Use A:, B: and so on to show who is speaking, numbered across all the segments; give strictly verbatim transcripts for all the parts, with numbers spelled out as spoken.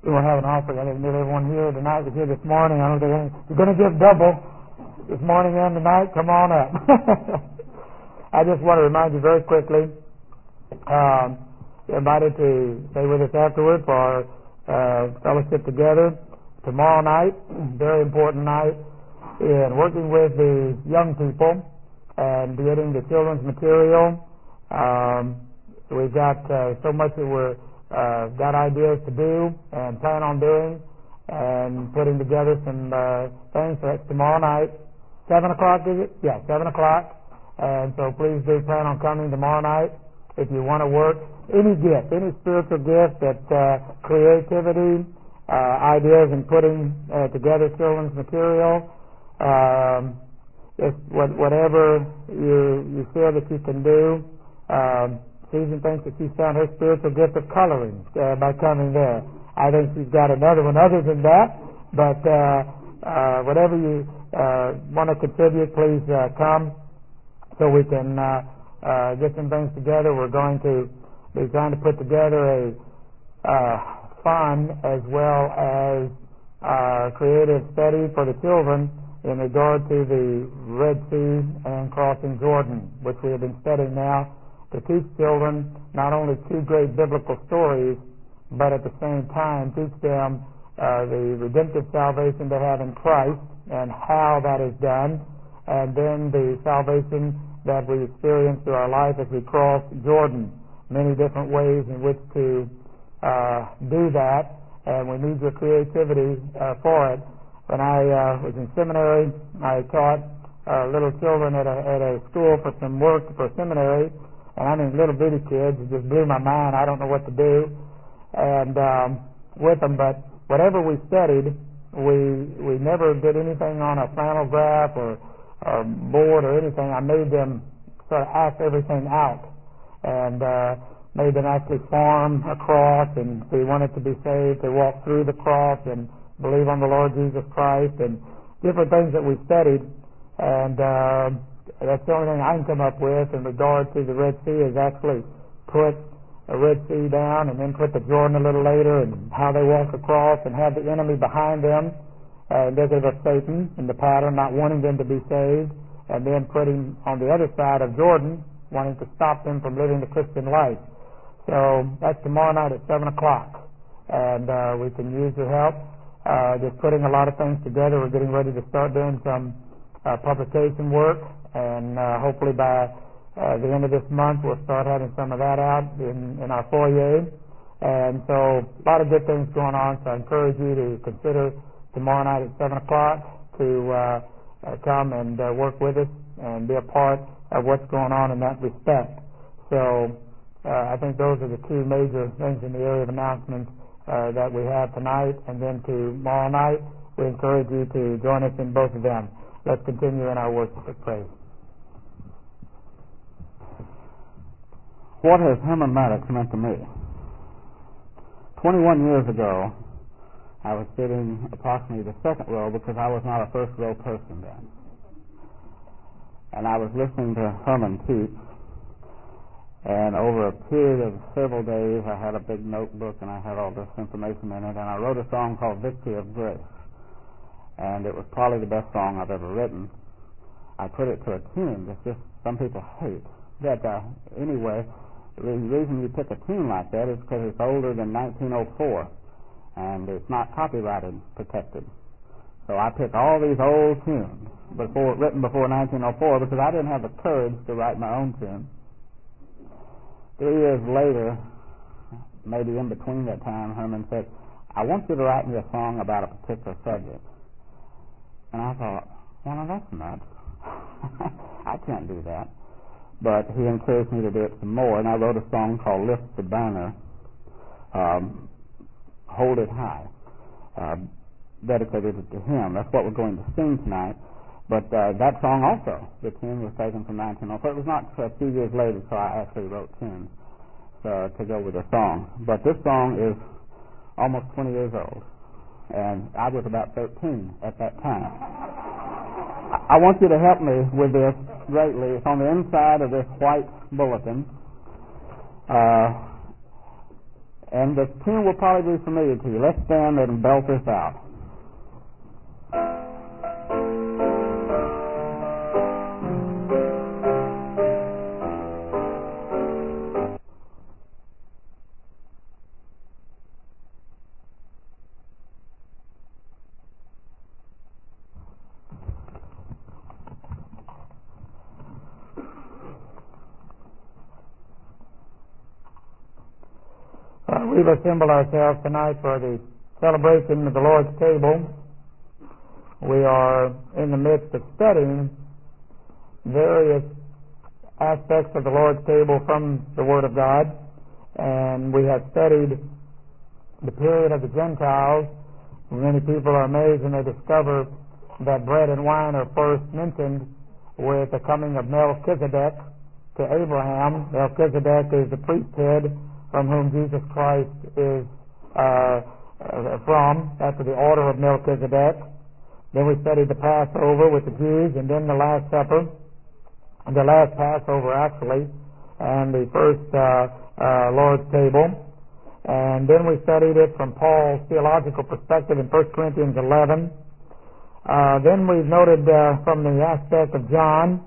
A: We will have an offering. I think nearly everyone here tonight was here this morning. I don't think any, you're going to give double this morning and tonight. Come on up. I just want to remind you very quickly. Um, you're invited to stay with us afterward for uh, fellowship together tomorrow night. Very important night in working with the young people and getting the children's material. Um, we've got uh, so much that we're uh, got ideas to do and plan on doing and putting together some uh, things. So that's tomorrow night. Seven o'clock, is it? Yeah, seven o'clock. And so please do plan on coming tomorrow night if you want to work. Any gift, any spiritual gift that uh, creativity, uh, ideas in putting uh, together children's material, um, just what, whatever you you feel that you can do. Um, Susan thinks that she's found her spiritual gift of coloring uh, by coming there. I think she's got another one other than that, but uh, uh, whatever you uh, want to contribute, please uh, come so we can uh, uh, get some things together. We're going to be trying to put together a uh, fun as well as uh, creative study for the children in regard to the Red Sea and crossing Jordan, which we have been studying now, to teach children not only two great biblical stories, but at the same time teach them uh, the redemptive salvation they have in Christ and how that is done, and then the salvation that we experience through our life as we cross Jordan. Many different ways in which to uh, do that, and we need your creativity uh, for it. When I uh, was in seminary, I taught uh, little children at a, at a school for some work for seminary, and I mean little bitty kids. It just blew my mind. I don't know what to do and um, with them, but whatever we studied, we we never did anything on a flannel graph or, or board or anything. I made them sort of act everything out and uh, made them actually form a cross, and if they wanted to be saved, they walk through the cross and believe on the Lord Jesus Christ and different things that we studied. And uh, that's the only thing I can come up with in regard to the Red Sea is actually put a Red Sea down and then put the Jordan a little later and how they walk across and have the enemy behind them, uh, indicative of Satan in the pattern, not wanting them to be saved, and then putting on the other side of Jordan, wanting to stop them from living the Christian life. So that's tomorrow night at seven o'clock, and uh, we can use your help. Uh, just putting a lot of things together. We're getting ready to start doing some uh, publication work, and uh, hopefully by uh, the end of this month we'll start having some of that out in, in our foyer. And so a lot of good things going on, so I encourage you to consider tomorrow night at seven o'clock to uh, uh, come and uh, work with us and be a part of what's going on in that respect. So uh, I think those are the two major things in the area of announcements Uh, that we have tonight, and then tomorrow night we encourage you to join us in both of them. Let's continue in our worship with praise.
B: What has Herman Maddox meant to me? Twenty-one years ago, I was sitting approximately the second row because I was not a first row person then, and I was listening to Herman teach. And over a period of several days, I had a big notebook, and I had all this information in it, and I wrote a song called Victory of Grace. And it was probably the best song I've ever written. I put it to a tune that just some people hate. But uh, anyway, the reason you pick a tune like that is because it's older than nineteen oh four, and it's not copyrighted protected. So I picked all these old tunes before written before nineteen oh four because I didn't have the courage to write my own tune. Three years later, maybe in between that time, Herman said, I want you to write me a song about a particular subject. And I thought, well, now that's nuts. I can't do that. But he encouraged me to do it some more, and I wrote a song called Lift the Banner, um, Hold It High, uh, dedicated it to him. That's what we're going to sing tonight. But uh, that song also, the tune was taken from nineteen oh four. It was not a few years later, so I actually wrote tunes uh, to go with the song. But this song is almost twenty years old, and I was about thirteen at that time. I want you to help me with this greatly. It's on the inside of this white bulletin, uh, And the tune will probably be familiar to you. Let's stand and belt this out.
A: Uh, we've assembled ourselves tonight for the celebration of the Lord's table. We are in the midst of studying various aspects of the Lord's table from the Word of God, and we have studied the period of the Gentiles. Many people are amazed when they discover that bread and wine are first mentioned with the coming of Melchizedek to Abraham. Melchizedek is the priesthood from whom Jesus Christ is uh, uh, from, after the order of Melchizedek. Then we studied the Passover with the Jews, and then the Last Supper, the last Passover actually, and the first uh, uh, Lord's table. And then we studied it from Paul's theological perspective in First Corinthians eleven. Uh, then we've noted uh, from the aspect of John,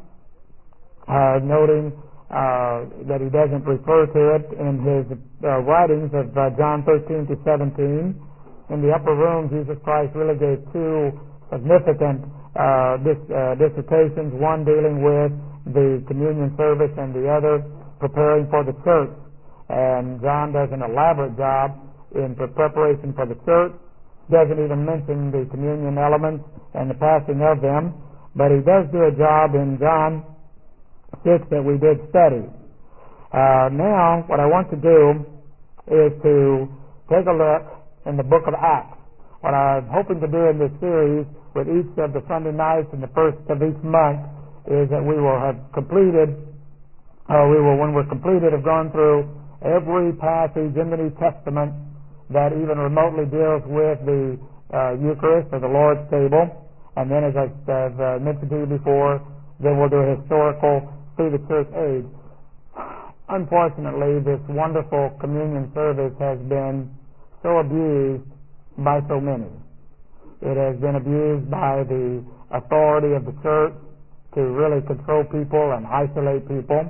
A: uh, noting Uh, that he doesn't refer to it in his uh, writings of uh, John thirteen to seventeen. In the upper room, Jesus Christ really gave two significant uh, dis, uh, dissertations, one dealing with the communion service and the other preparing for the church. And John does an elaborate job in preparation for the church, doesn't even mention the communion elements and the passing of them, but he does do a job in John six that we did study. Uh, now, what I want to do is to take a look in the book of Acts. What I'm hoping to do in this series with each of the Sunday nights and the first of each month is that we will have completed, uh, we will, when we're completed, have gone through every passage in the New Testament that even remotely deals with the uh, Eucharist or the Lord's table. And then, as I've uh, mentioned to you before, then we'll do a historical through the church age. Unfortunately, this wonderful communion service has been so abused by so many. It has been abused by the authority of the church to really control people and isolate people.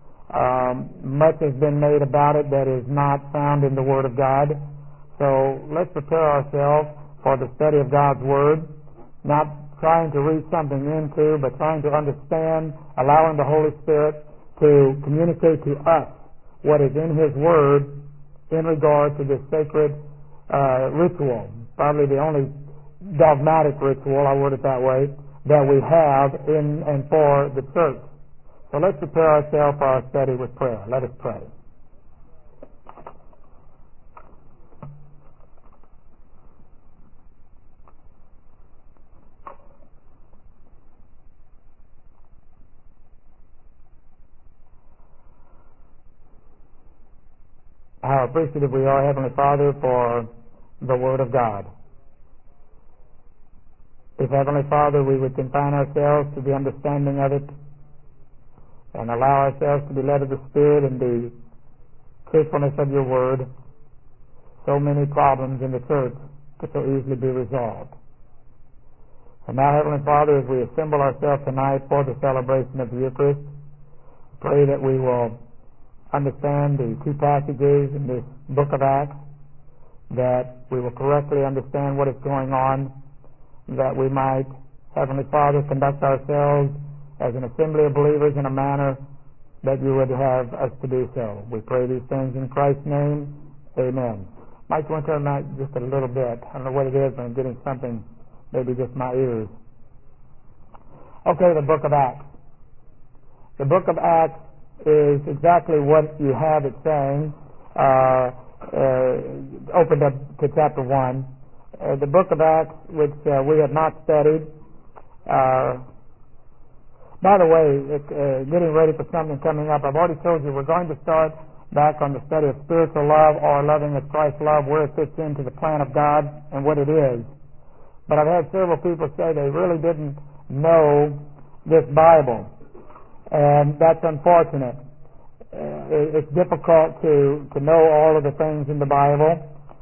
A: Um, much has been made about it that is not found in the Word of God. So let's prepare ourselves for the study of God's Word, not trying to read something into, but trying to understand, allowing the Holy Spirit to communicate to us what is in His Word in regard to this sacred uh, ritual, probably the only dogmatic ritual, I word it that way, that we have in and for the church. So let's prepare ourselves for our study with prayer. Let us pray. How appreciative we are, Heavenly Father, for the Word of God. If, Heavenly Father, we would confine ourselves to the understanding of it and allow ourselves to be led of the Spirit in the truthfulness of your Word, so many problems in the church could so easily be resolved. And now, Heavenly Father, as we assemble ourselves tonight for the celebration of the Eucharist, pray that we will understand the two passages in this book of Acts, that we will correctly understand what is going on, that we might, Heavenly Father, conduct ourselves as an assembly of believers in a manner that you would have us to do so. We pray these things in Christ's name. Amen. Mike, you want to turn that just a little bit? I don't know what it is, but I'm getting something, maybe just my ears. Okay, the book of Acts. The book of Acts is exactly what you have it saying. Uh, uh, opened up to chapter one. Uh, the book of Acts, which uh, we have not studied. Uh, by the way, it, uh, getting ready for something coming up, I've already told you we're going to start back on the study of spiritual love or loving as Christ loved, where it fits into the plan of God and what it is. But I've had several people say they really didn't know this Bible. And that's unfortunate. uh, it's difficult to, to know all of the things in the Bible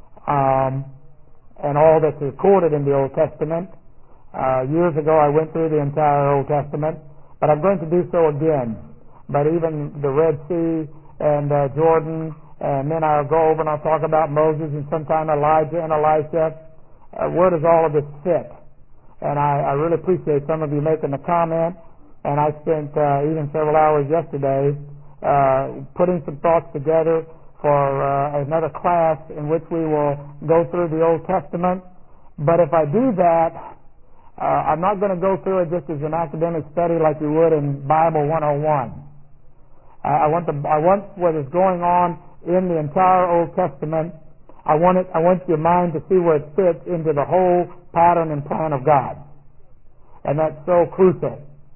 A: um, and all that's recorded in the Old Testament. Uh, years ago I went through the entire Old Testament, but I'm going to do so again. But even the Red Sea and uh, Jordan, and then I'll go over and I'll talk about Moses and sometime Elijah and Elisha. Uh, where does all of this fit? And I, I really appreciate some of you making the comment, and I spent uh, even several hours yesterday uh, putting some thoughts together for uh, another class in which we will go through the Old Testament. But if I do that, Uh, I'm not going to go through it just as an academic study like you would in Bible one oh one. I, I want the I want what is going on in the entire Old Testament. I want it. I want your mind to see where it fits into the whole pattern and plan of God, and that's so crucial.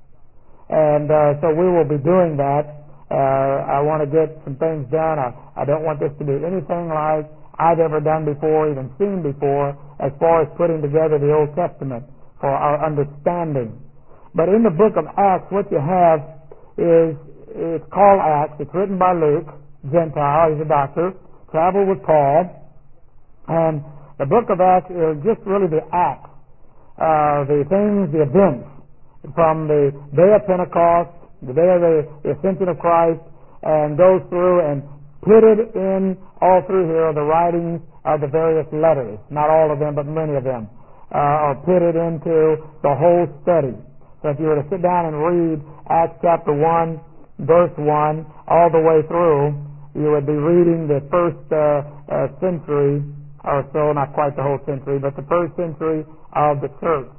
A: And uh, so we will be doing that. Uh, I want to get some things done. I, I don't want this to be anything like I've ever done before, even seen before, as far as putting together the Old Testament for our understanding. But in the book of Acts, what you have is, it's called Acts. It's written by Luke, Gentile. He's a doctor, traveled with Paul. And the book of Acts is just really the acts, uh, the things, the events from the day of Pentecost, the day of the, the ascension of Christ, and goes through and pitted in all through here are the writings of the various letters. Not all of them, but many of them. Uh, are pitted into the whole study. So if you were to sit down and read Acts chapter one, verse one, all the way through, you would be reading the first uh, uh, century or so, not quite the whole century, but the first century of the church.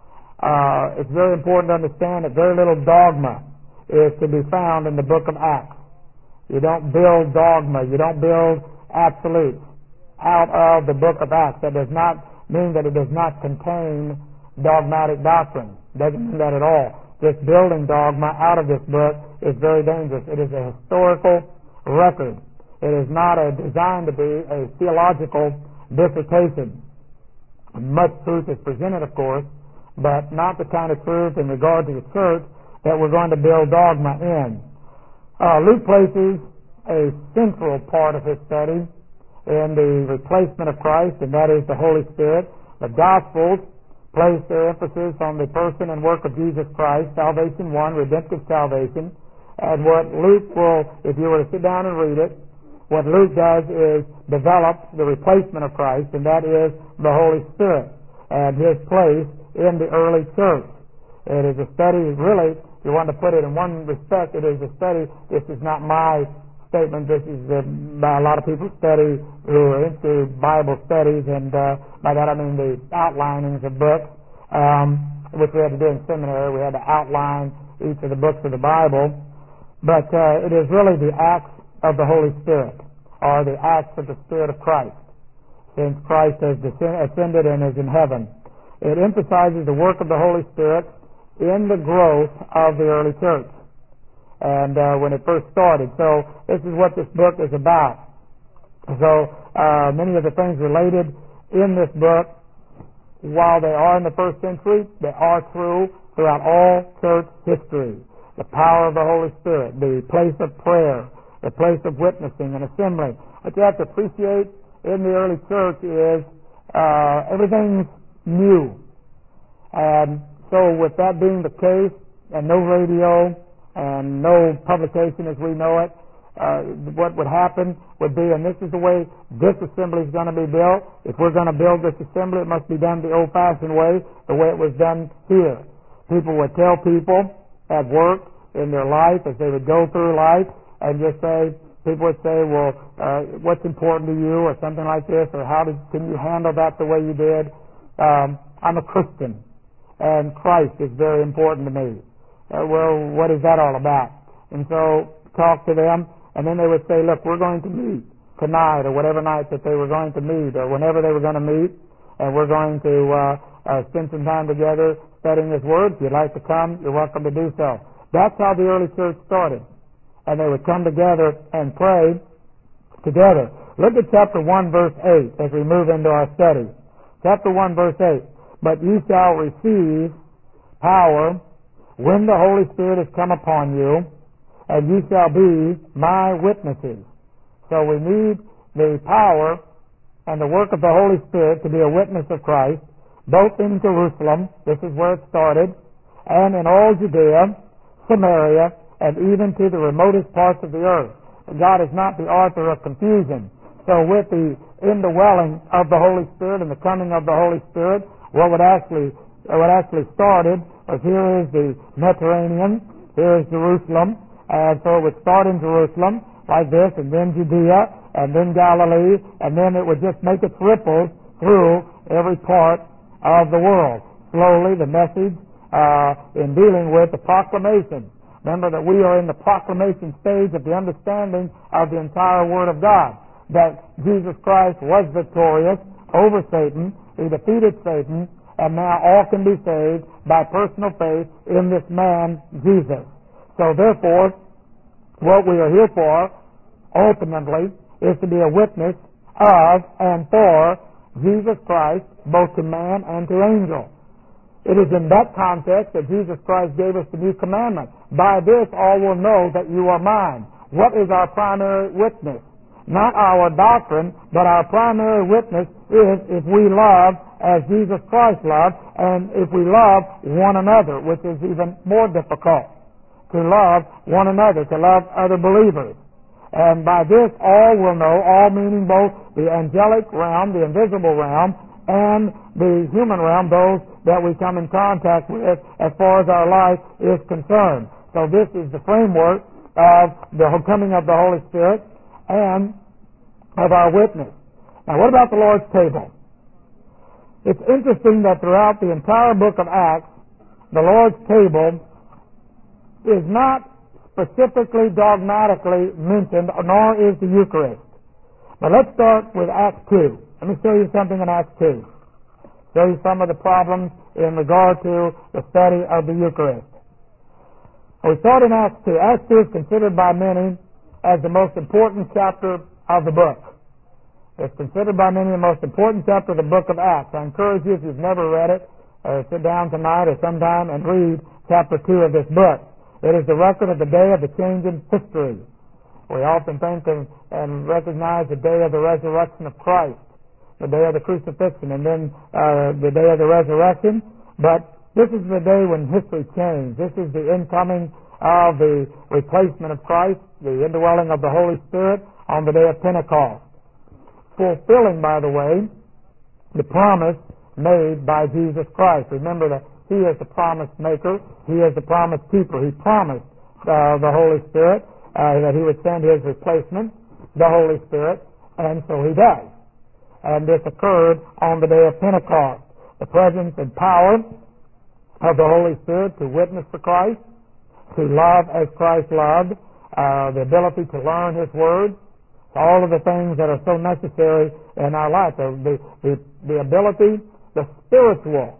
A: Uh, it's very important to understand that very little dogma is to be found in the book of Acts. You don't build dogma, you don't build absolutes out of the book of Acts. That does not mean that it does not contain dogmatic doctrine. Doesn't mean that at all. Just building dogma out of this book is very dangerous. It is a historical record. It is not a, designed to be a theological dissertation. Much truth is presented, of course, but not the kind of truth in regard to the church that we're going to build dogma in. Uh, Luke places a central part of his study in the replacement of Christ, and that is the Holy Spirit. The Gospels place their emphasis on the person and work of Jesus Christ, salvation one, redemptive salvation. And what Luke will, if you were to sit down and read it, what Luke does is develop the replacement of Christ, and that is the Holy Spirit and his place in the early church. It is a study, really, if you want to put it in one respect, it is a study. This is not my statement. This is uh, by a lot of people study who are into Bible studies, and uh, by that I mean the outlinings of books, um, which we had to do in seminary. We had to outline each of the books of the Bible. But uh, it is really the acts of the Holy Spirit, or the acts of the Spirit of Christ, since Christ has ascended and is in heaven. It emphasizes the work of the Holy Spirit in the growth of the early church, and uh, when it first started. So this is what this book is about. So uh, many of the things related in this book, while they are in the first century, they are true throughout all church history. The power of the Holy Spirit, the place of prayer, the place of witnessing and assembly. What you have to appreciate in the early church is uh, everything's new. And so with that being the case, and no radio, and no publication as we know it, uh, what would happen would be, and this is the way this assembly is going to be built. If we're going to build this assembly, it must be done the old-fashioned way, the way it was done here. People would tell people at work, in their life, as they would go through life, and just say, people would say, well, uh, what's important to you, or something like this, or how did, can you handle that the way you did? Um, I'm a Christian, and Christ is very important to me. Uh, well, what is that all about? And so talk to them, and then they would say, look, we're going to meet tonight, or whatever night that they were going to meet, or whenever they were going to meet, and we're going to uh, uh, spend some time together studying His Word. If you'd like to come, you're welcome to do so. That's how the early church started. And they would come together and pray together. Look at chapter one, verse eight, as we move into our study. Chapter one, verse eight. But ye shall receive power when the Holy Spirit has come upon you, and ye shall be my witnesses. So we need the power and the work of the Holy Spirit to be a witness of Christ, both in Jerusalem, this is where it started, and in all Judea, Samaria, and even to the remotest parts of the earth. God is not the author of confusion. So with the indwelling of the Holy Spirit and the coming of the Holy Spirit, what would actually what actually started was, here is the Mediterranean, here is Jerusalem, and so it would start in Jerusalem like this, and then Judea, and then Galilee, and then it would just make its ripples through every part of the world. Slowly, the message uh, in dealing with the proclamation. Remember that we are in the proclamation stage of the understanding of the entire Word of God, that Jesus Christ was victorious over Satan, he defeated Satan, and now all can be saved by personal faith in this man, Jesus. So therefore, what we are here for, ultimately, is to be a witness of and for Jesus Christ, both to man and to angel. It is in that context that Jesus Christ gave us the new commandment. By this all will know that you are mine. What is our primary witness? Not our doctrine, but our primary witness is if we love as Jesus Christ loved, and if we love one another, which is even more difficult. To love one another, to love other believers. And by this all will know, all meaning both the angelic realm, the invisible realm, and the human realm, those that we come in contact with as far as our life is concerned. So this is the framework of the coming of the Holy Spirit and of our witness. Now, what about the Lord's table? It's interesting that throughout the entire book of Acts, the Lord's table is not specifically dogmatically mentioned, nor is the Eucharist. But let's start with Acts two. Let me show you something in Acts two. Show you some of the problems in regard to the study of the Eucharist. We start in Acts two. Acts two is considered by many as the most important chapter of the book. It's considered by many the most important chapter of the book of Acts. I encourage you, if you've never read it, uh, sit down tonight or sometime and read chapter two of this book. It is the record of the day of the change in history. We often think of and recognize the day of the resurrection of Christ, the day of the crucifixion, and then uh, the day of the resurrection. But this is the day when history changed. This is the incoming of the replacement of Christ, the indwelling of the Holy Spirit on the day of Pentecost. Fulfilling, by the way, the promise made by Jesus Christ. Remember that He is the promise maker. He is the promise keeper. He promised uh, the Holy Spirit uh, that He would send His replacement, the Holy Spirit, and so He does. And this occurred on the day of Pentecost. The presence and power of the Holy Spirit to witness for Christ, to love as Christ loved, uh, the ability to learn His Word, all of the things that are so necessary in our life, the, the, the ability, the spiritual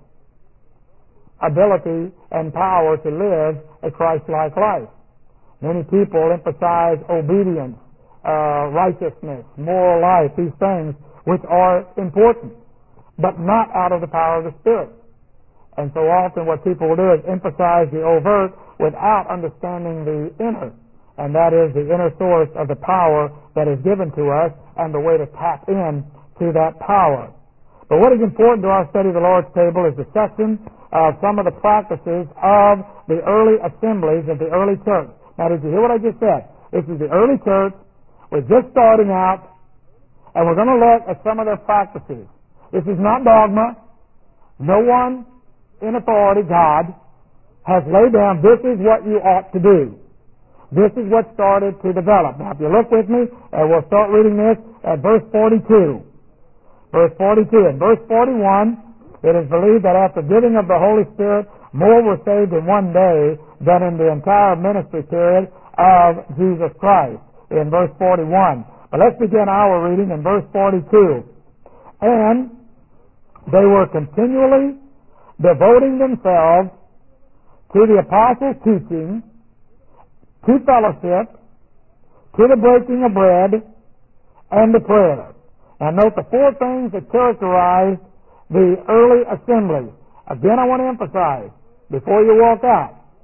A: ability and power to live a Christ-like life. Many people emphasize obedience, uh, righteousness, moral life, these things which are important, but not out of the power of the Spirit. And so often what people will do is emphasize the overt without understanding the inner, and that is the inner source of the power that is given to us and the way to tap in to that power. But what is important to our study of the Lord's table is the section of some of the practices of the early assemblies of the early church. Now, did you hear what I just said? This is the early church. We're just starting out, and we're going to look at some of their practices. This is not dogma. No one in authority, God, has laid down, this is what you ought to do. This is what started to develop. Now, if you look with me, uh, we'll start reading this at verse forty-two. Verse forty-two. In verse forty-one, it is believed that after giving of the Holy Spirit, more were saved in one day than in the entire ministry period of Jesus Christ. In verse forty-one. But let's begin our reading in verse forty-two. And they were continually devoting themselves to the apostles' teaching, to fellowship, to the breaking of bread, and to prayer. Now note the four things that characterized the early assembly. Again, I want to emphasize, before you walk out,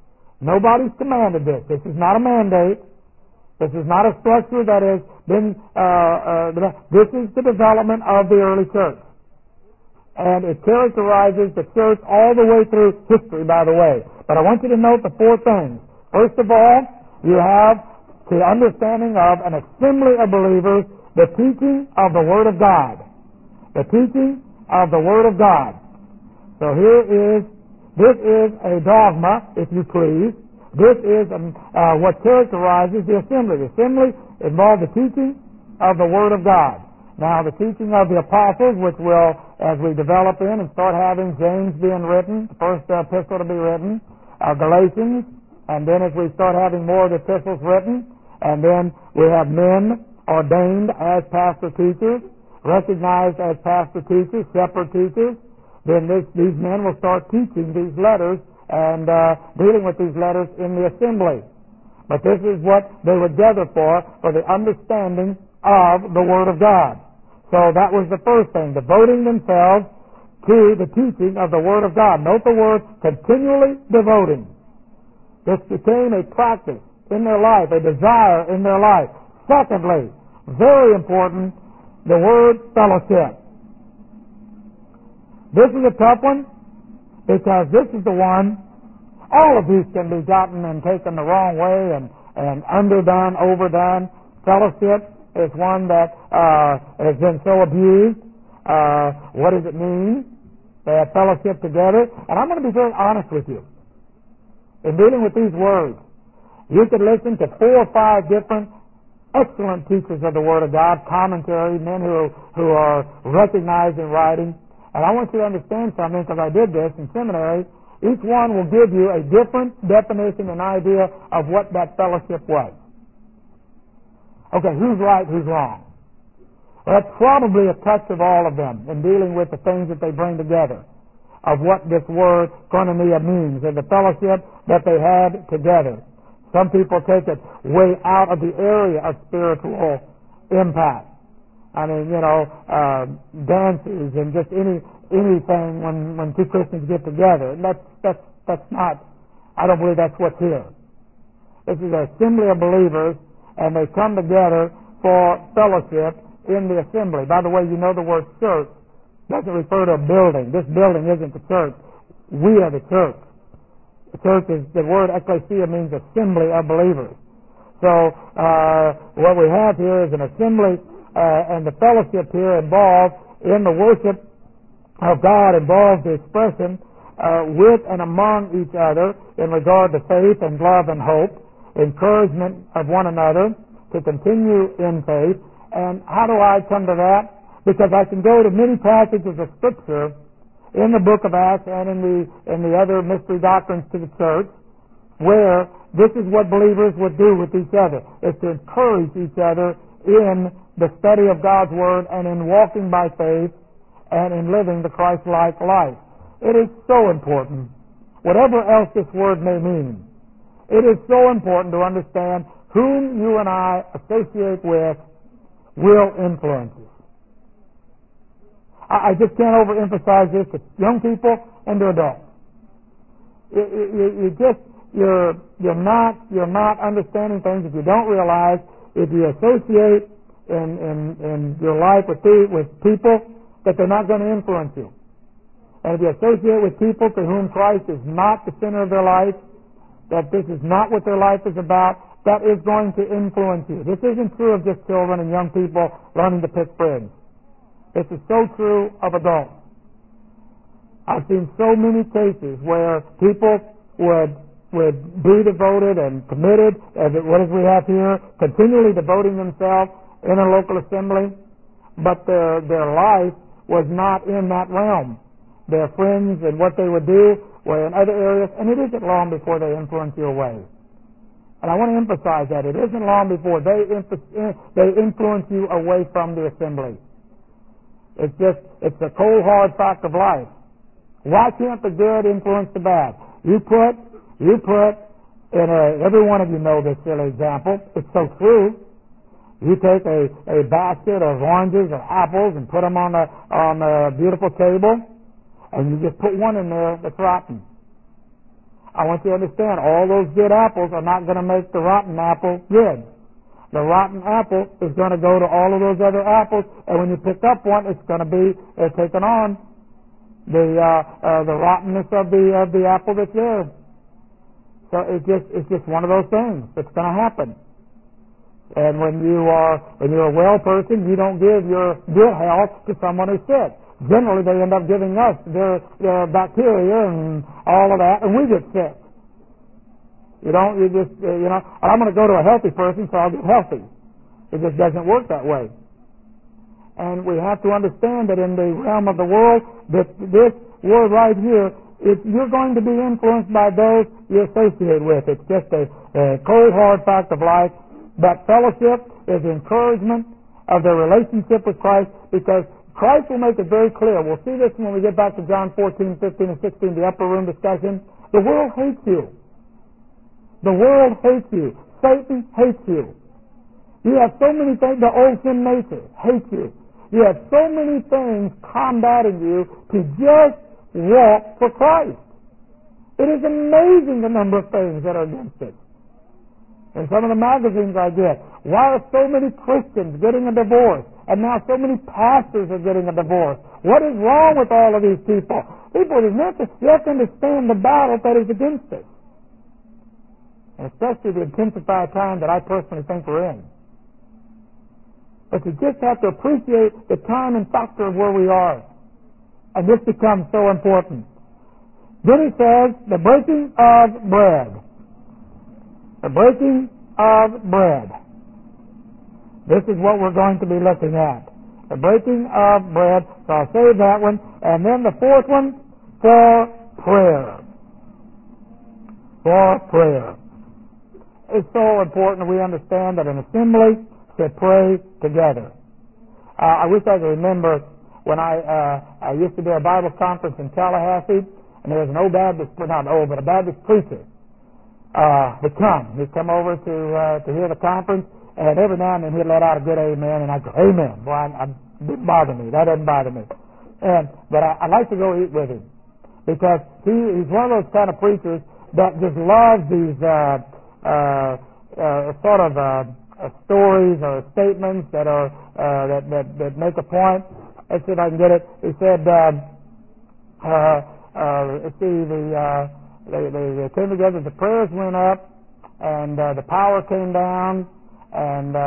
A: Nobody's commanded this. This is not a mandate. This is not a structure that has been, uh, uh, this is the development of the early church. And it characterizes the church all the way through history, by the way. But I want you to note the four things. First of all, you have the understanding of an assembly of believers, the teaching of the Word of God. The teaching of the Word of God. So here is, this is a dogma, if you please. This is um, uh, what characterizes the assembly. The assembly involves the teaching of the Word of God. Now, the teaching of the apostles, which will, as we develop in and start having James being written, the first uh, epistle to be written, uh, Galatians, and then as we start having more of the epistles written, and then we have men ordained as pastor teachers, recognized as pastor teachers, shepherd teachers, then this, these men will start teaching these letters and uh, dealing with these letters in the assembly. But this is what they were gathered for, for the understanding of the Word of God. So that was the first thing, devoting themselves to the teaching of the Word of God. Note the word continually devoting. This became a practice in their life, a desire in their life. Secondly, very important, the word fellowship. This is a tough one because this is the one, all of these can be gotten and taken the wrong way and, and underdone, overdone. Fellowship is one that uh, has been so abused. Uh, what does it mean? They have fellowship together. And I'm going to be very honest with you. In dealing with these words, you could listen to four or five different excellent teachers of the Word of God, commentary, men who, who are recognized in writing. And I want you to understand something, because I did this in seminary. Each one will give you a different definition and idea of what that fellowship was. Okay, who's right, who's wrong? Well, that's probably a touch of all of them in dealing with the things that they bring together, of what this word koinonia means, and the fellowship that they had together. Some people take it way out of the area of spiritual impact. I mean, you know, uh, dances and just any anything when, when two Christians get together. That's that's that's not. I don't believe that's what's here. This is an assembly of believers, and they come together for fellowship in the assembly. By the way, you know the word church doesn't refer to a building. This building isn't the church. We are the church. The church is, the word ecclesia means assembly of believers. So uh, what we have here is an assembly, uh, and the fellowship here involved in the worship of God involves the expression uh, with and among each other in regard to faith and love and hope, encouragement of one another to continue in faith. And how do I come to that? Because I can go to many passages of Scripture in the book of Acts and in the in the other mystery doctrines to the church, where this is what believers would do with each other, is to encourage each other in the study of God's Word and in walking by faith and in living the Christ-like life. It is so important, whatever else this word may mean, it is so important to understand whom you and I associate with will influence us. I just can't overemphasize this to young people and to adults. You, you, you just you're you're not you're not understanding things if you don't realize, if you associate in in, in your life with the, with people, that they're not going to influence you. And if you associate with people to whom Christ is not the center of their life, that this is not what their life is about, that is going to influence you. This isn't true of just children and young people learning to pick friends. This is so true of adults. I've seen so many cases where people would would be devoted and committed, as it, what as we have here, continually devoting themselves in a local assembly, but their their life was not in that realm. Their friends and what they would do were in other areas, and it isn't long before they influence you away. And I want to emphasize that. It isn't long before they they influence you away from the assembly. It's just, it's the cold, hard fact of life. Why can't the good influence the bad? You put, you put, in a, every one of you know this silly example. It's so true. You take a, a basket of oranges or apples and put them on a, on a beautiful table, and you just put one in there that's rotten. I want you to understand, all those good apples are not going to make the rotten apple good. The rotten apple is going to go to all of those other apples, and when you pick up one, it's going to be uh, taken on the uh, uh, the rottenness of the of the apple that's there. So it's just it's just one of those things that's going to happen. And when you are when you're a well person, you don't give your good health to someone who's sick. Generally, they end up giving us their, their bacteria and all of that, and we get sick. You don't, you just, uh, you know, I'm going to go to a healthy person, so I'll get healthy. It just doesn't work that way. And we have to understand that in the realm of the world, that this word right here, if you're going to be influenced by those you associate with. It's just a, a cold, hard fact of life. But fellowship is encouragement of their relationship with Christ, because Christ will make it very clear. We'll see this when we get back to John fourteen, fifteen, and sixteen, the upper room discussion. The world hates you. The world hates you. Satan hates you. You have so many things. The old sin nature hates you. You have so many things combating you to just walk for Christ. It is amazing the number of things that are against it. In some of the magazines I get, why are so many Christians getting a divorce? And now so many pastors are getting a divorce. What is wrong with all of these people? People, you have to understand the battle that is against us. And especially the intensified time that I personally think we're in. But you just have to appreciate the time and factor of where we are. And this becomes so important. Then he says, the breaking of bread. The breaking of bread. This is what we're going to be looking at. The breaking of bread. So I'll save that one. And then the fourth one, for prayer. For prayer. It's so important that we understand that an assembly should pray together. Uh, I wish I could remember when I uh, I used to do a Bible conference in Tallahassee, and there was an old Baptist, not old, but a Baptist preacher uh, would come. He'd come over to uh, to hear the conference, and every now and then he'd let out a good amen, and I'd go, amen. Boy, I, I, it didn't bother me. That doesn't bother me. And but I, I'd like to go eat with him, because he, he's one of those kind of preachers that just loves these uh, uh, uh, sort of uh, uh, stories or statements that are uh, that, that that make a point. Let's see if I can get it. He said, uh, uh, uh, let's see, the uh, they, they, they came together. The prayers went up, and uh, the power came down, and uh,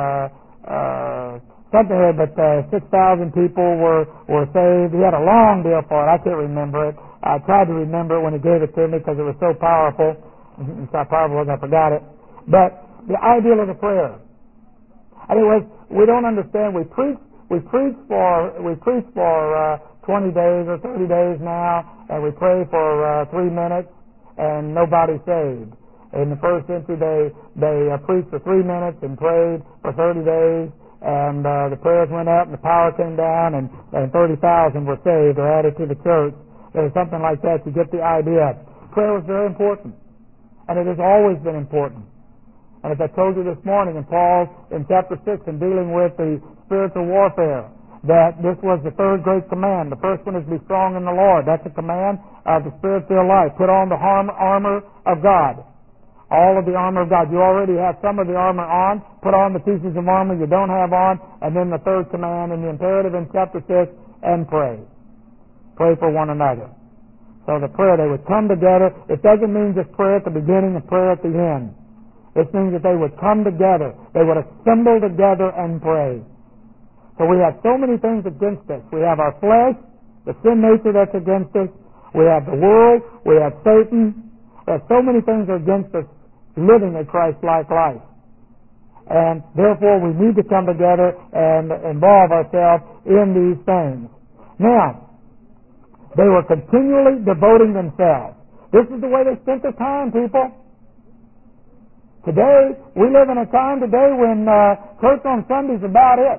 A: uh, something here, but uh, six thousand people were were saved. He had a long deal for it. I can't remember it. I tried to remember it when he gave it to me because it was so powerful. It's so powerful I forgot it. But the ideal of the prayer. Anyway, we don't understand. We preach. We preach for we preach for uh, twenty days or thirty days now, and we pray for uh, three minutes, and nobody's saved. In the first century, they they uh, preached for three minutes and prayed for thirty days, and uh, the prayers went up, and the power came down, and, and thirty thousand were saved or added to the church. There's something like that. You get the idea. Prayer was very important, and it has always been important. And as I told you this morning in Paul, in chapter six, in dealing with the spiritual warfare, that this was the third great command. The first one is be strong in the Lord. That's a command of the spirit-filled life. Put on the armor of God. All of the armor of God. You already have some of the armor on. Put on the pieces of armor you don't have on. And then the third command in the imperative in chapter six, and pray. Pray for one another. So the prayer, they would come together. It doesn't mean just prayer at the beginning and prayer at the end. It means that they would come together. They would assemble together and pray. So we have so many things against us. We have our flesh, the sin nature that's against us. We have the world. We have Satan. We have so many things against us living a Christ-like life. And therefore we need to come together and involve ourselves in these things. Now, they were continually devoting themselves. This is the way they spent their time, people. Today, we live in a time today when uh, church on Sunday is about it.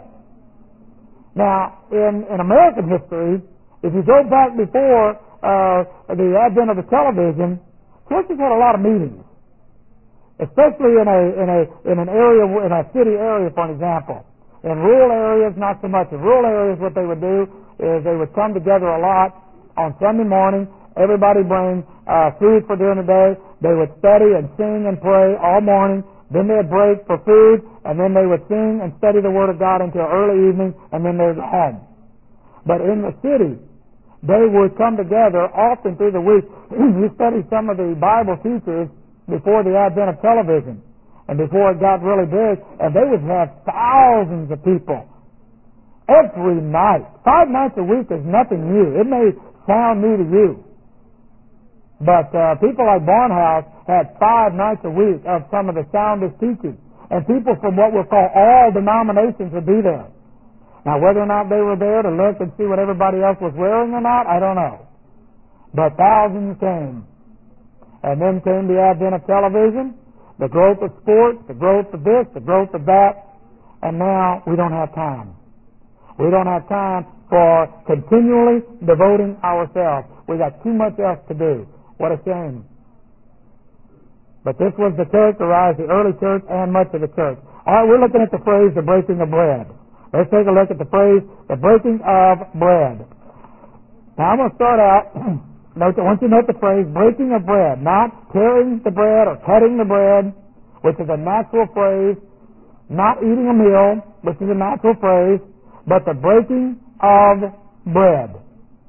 A: Now, in, in American history, if you go back before uh, the advent of the television, churches had a lot of meetings, especially in a in a in an area in a city area, for an example. In rural areas, not so much. In rural areas, what they would do is they would come together a lot on Sunday morning, Everybody bring uh, food for during the day. They would study and sing and pray all morning. Then they'd break for food, and then they would sing and study the Word of God until early evening, and then they'd go home. But in the city, they would come together often through the week. You study some of the Bible teachers before the advent of television and before it got really big, and they would have thousands of people every night. Five nights a week is nothing new. It may sound new to you. But uh, people like Barnhouse had five nights a week of some of the soundest teaching. And people from what we'll call all denominations would be there. Now, whether or not they were there to look and see what everybody else was wearing or not, I don't know. But thousands came. And then came the advent of television, the growth of sports, the growth of this, the growth of that. And now we don't have time. We don't have time for continually devoting ourselves. We got too much else to do. What a shame. But this was the characterized the early church and much of the church. All right, we're looking at the phrase, the breaking of bread. Let's take a look at the phrase, the breaking of bread. Now I'm going to start out, note, I want you to note the phrase, breaking of bread, not tearing the bread or cutting the bread, which is a natural phrase, not eating a meal, which is a natural phrase, but the breaking of bread.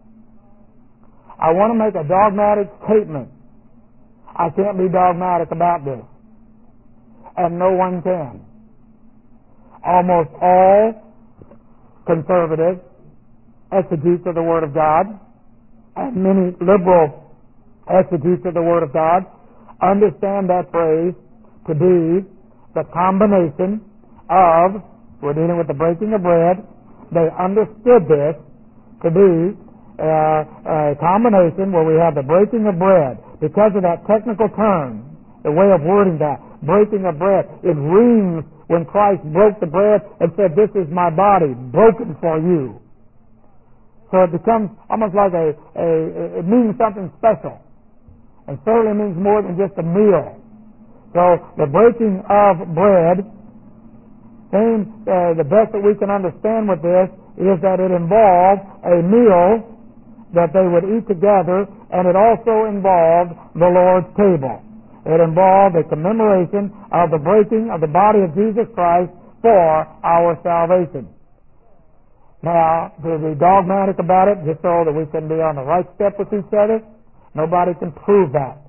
A: I want to make a dogmatic statement. I can't be dogmatic about this. And no one can. Almost all conservative exegetes of the Word of God and many liberal exegetes of the Word of God understand that phrase to be the combination of, we're dealing with the breaking of bread, they understood this to be Uh, a combination where we have the breaking of bread. Because of that technical term, the way of wording that, breaking of bread, it rings when Christ broke the bread and said, "This is my body, broken for you." So it becomes almost like a, a it means something special. And certainly means more than just a meal. So the breaking of bread, thing, uh, the best that we can understand with this is that it involved a meal that they would eat together, and it also involved the Lord's table. It involved a commemoration of the breaking of the body of Jesus Christ for our salvation. Now, to be dogmatic about it, just so that we can be on the right step with each other, nobody can prove that.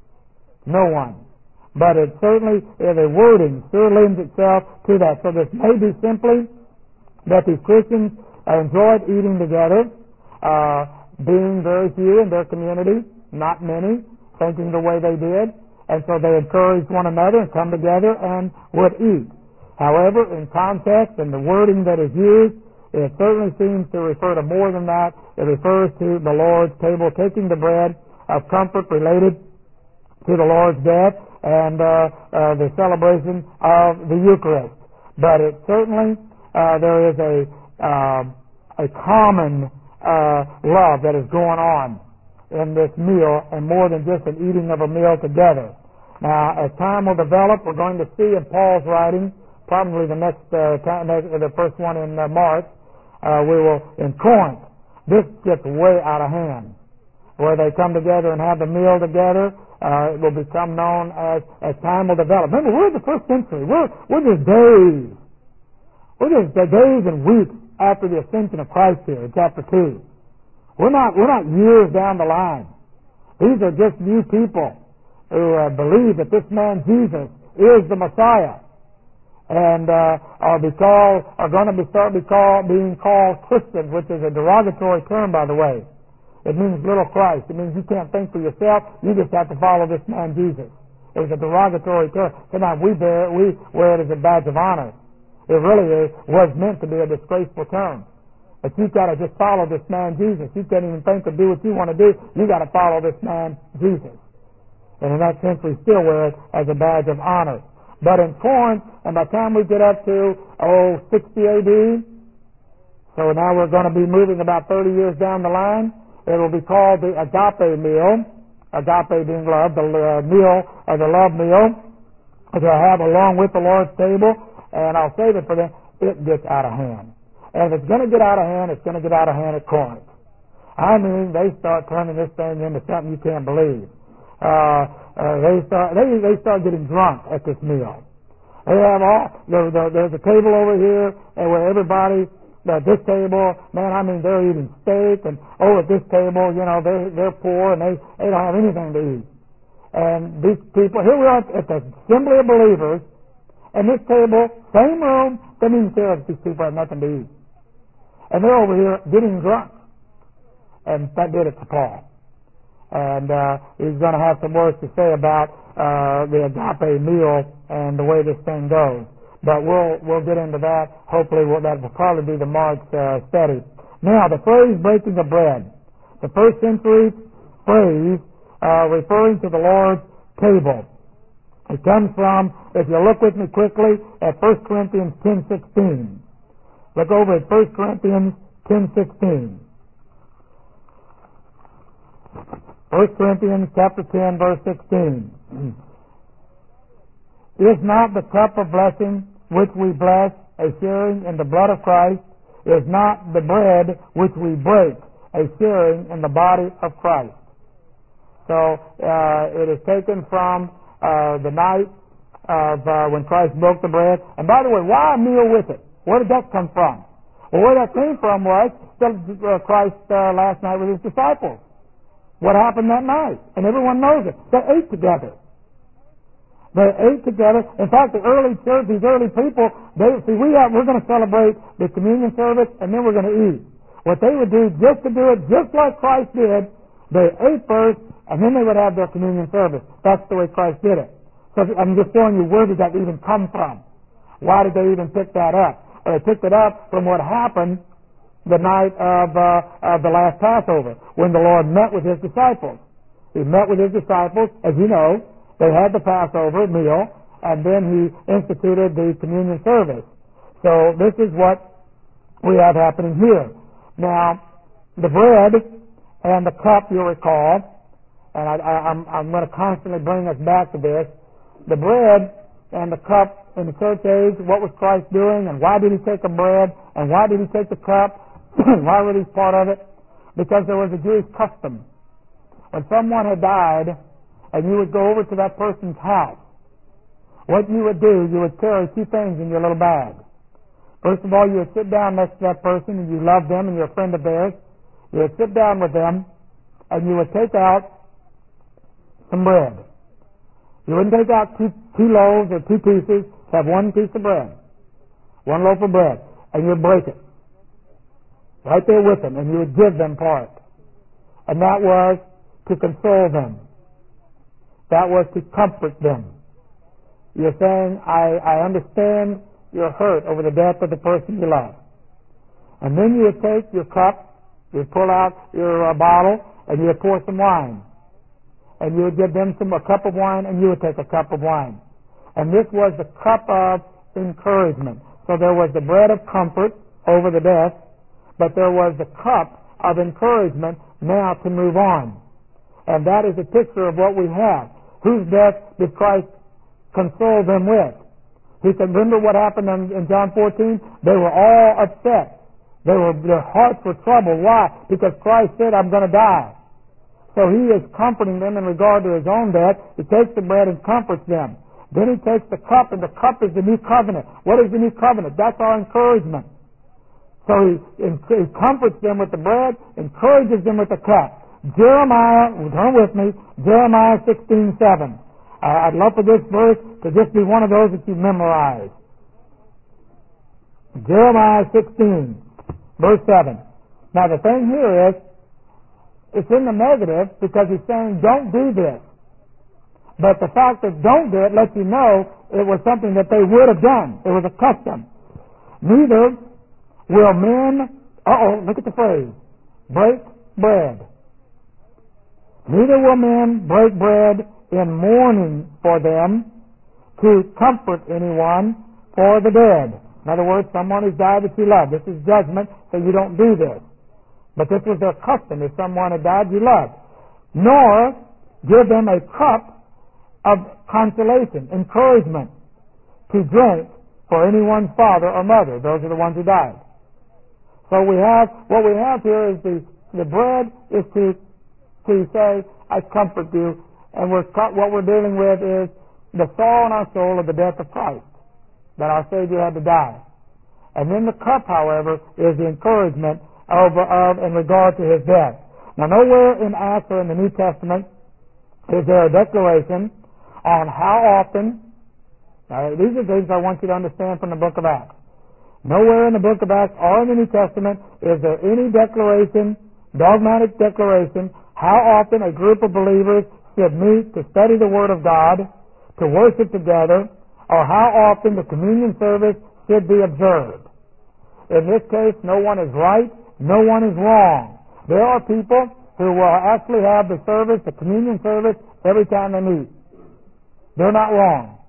A: No one. But it certainly, the wording sure lends itself to that. So this may be simply that these Christians enjoyed eating together, uh, being very few in their community, not many, thinking the way they did, and so they encouraged one another and come together and would eat. However, in context and the wording that is used, it certainly seems to refer to more than that. It refers to the Lord's table, taking the bread of comfort related to the Lord's death and uh, uh, the celebration of the Eucharist. But it certainly, uh, there is a, uh, a common Uh, love that is going on in this meal, and more than just an eating of a meal together. Now, as time will develop, we're going to see in Paul's writing, probably the next, uh, time, the first one in uh, March, uh, we will, in Corinth, this gets way out of hand, where they come together and have the meal together. Uh, it will become known as, as time will develop. Remember, we're in the first century. We're, we're just days. We're just days and weeks after the ascension of Christ here in chapter two. We're not, we're not years down the line. These are just new people who uh, believe that this man Jesus is the Messiah, and uh, are, be called, are going to be start be called, being called Christians, which is a derogatory term, by the way. It means little Christ. It means you can't think for yourself. You just have to follow this man Jesus. It was a derogatory term. Sometimes we bear it, we wear it as a badge of honor. It really is, was meant to be a disgraceful term. But you've got to just follow this man Jesus. You can't even think or do what you want to do. You've got to follow this man Jesus. And in that sense, we still wear it as a badge of honor. But in Corinth, and by the time we get up to, oh, sixty A D, so now we're going to be moving about thirty years down the line, it will be called the agape meal, agape being love, the uh, meal, or the love meal, which I have along with the Lord's table. And I'll save it for them, it gets out of hand. And if it's going to get out of hand, it's going to get out of hand at Corinth. I mean, they start turning this thing into something you can't believe. Uh, uh, they start they they start getting drunk at this meal. They have all there, there, there's a table over here, and where everybody at this table, man, I mean, they're eating steak, and oh, at this table, you know, they they're poor and they they don't have anything to eat. And these people, here we are at the Assembly of Believers, and this table, same room, doesn't even care if these people have nothing to eat. And they're over here getting drunk. And that did it to Paul. And uh, he's going to have some words to say about uh, the agape meal and the way this thing goes. But we'll we'll get into that. Hopefully we'll, that will probably be the March uh, study. Now, the phrase breaking of bread. The first century phrase uh, referring to the Lord's table. It comes from, if you look with me quickly, at First Corinthians ten sixteen. Look over at First Corinthians ten sixteen. First Corinthians chapter ten, verse sixteen. Is not the cup of blessing which we bless a sharing in the blood of Christ? Is not the bread which we break a sharing in the body of Christ? So uh, it is taken from uh, the night of uh, when Christ broke the bread. And by the way, why a meal with it? Where did that come from? Well, where that came from was uh, Christ uh, last night with his disciples. What happened that night? And everyone knows it. They ate together. They ate together. In fact, the early church, these early people, they see we have, we're going to celebrate the communion service, and then we're going to eat. What they would do, just to do it, just like Christ did, they ate first, and then they would have their communion service. That's the way Christ did it. So I'm just showing you, where did that even come from? Why did they even pick that up? Well, they picked it up from what happened the night of, uh, of the last Passover, when the Lord met with his disciples. He met with his disciples, as you know. They had the Passover meal, and then he instituted the communion service. So this is what we have happening here. Now, the bread and the cup, you'll recall, and I, I, I'm, I'm going to constantly bring us back to this. The bread and the cup in the church age, what was Christ doing, and why did he take the bread, and why did he take the cup? Why were these part of it? Because there was a Jewish custom. When someone had died, and you would go over to that person's house, what you would do, you would carry two things in your little bag. First of all, you would sit down next to that person, and you love them, and you're a friend of theirs. You would sit down with them, and you would take out some bread. You wouldn't take out two, two loaves or two pieces. Have one piece of bread, one loaf of bread, and you'd break it right there with them, and you would give them part. And that was to console them. That was to comfort them. You're saying, I, I understand your hurt over the death of the person you love. And then you would take your cup, you would pull out your uh, bottle, and you would pour some wine. And you would give them some a cup of wine, and you would take a cup of wine. And this was the cup of encouragement. So there was the bread of comfort over the death, but there was the cup of encouragement now to move on. And that is a picture of what we have. Whose death did Christ console them with? He said, remember what happened in, in John fourteen? They were all upset. They were, their hearts were troubled. Why? Because Christ said, I'm going to die. So he is comforting them in regard to his own death. He takes the bread and comforts them. Then he takes the cup, and the cup is the new covenant. What is the new covenant? That's our encouragement. So he, he comforts them with the bread, encourages them with the cup. Jeremiah, turn with me, Jeremiah sixteen seven. Uh, I'd love for this verse to just be one of those that you memorize. Jeremiah sixteen, verse seven. Now the thing here is, it's in the negative because he's saying don't do this. But the fact that don't do it lets you know it was something that they would have done. It was a custom. Neither will men, uh-oh, look at the phrase, break bread. Neither will men break bread in mourning for them to comfort anyone for the dead. In other words, someone who's died that you love. This is judgment, so you don't do this. But this was their custom. If someone had died you loved. Nor give them a cup of consolation, encouragement, to drink for anyone's father or mother. Those are the ones who died. So we have, what we have here is the the bread is to to say, I comfort you, and we're what we're dealing with is the sorrow in our soul of the death of Christ, that our Savior had to die. And then the cup, however, is the encouragement of, of in regard to his death. Now, nowhere in Acts or in the New Testament is there a declaration on how often. Now, these are things I want you to understand from the book of Acts. Nowhere in the book of Acts or in the New Testament is there any declaration, dogmatic declaration, how often a group of believers should meet to study the Word of God, to worship together, or how often the communion service should be observed. In this case, no one is right, no one is wrong. There are people who will actually have the service, the communion service, every time they meet. They're not wrong.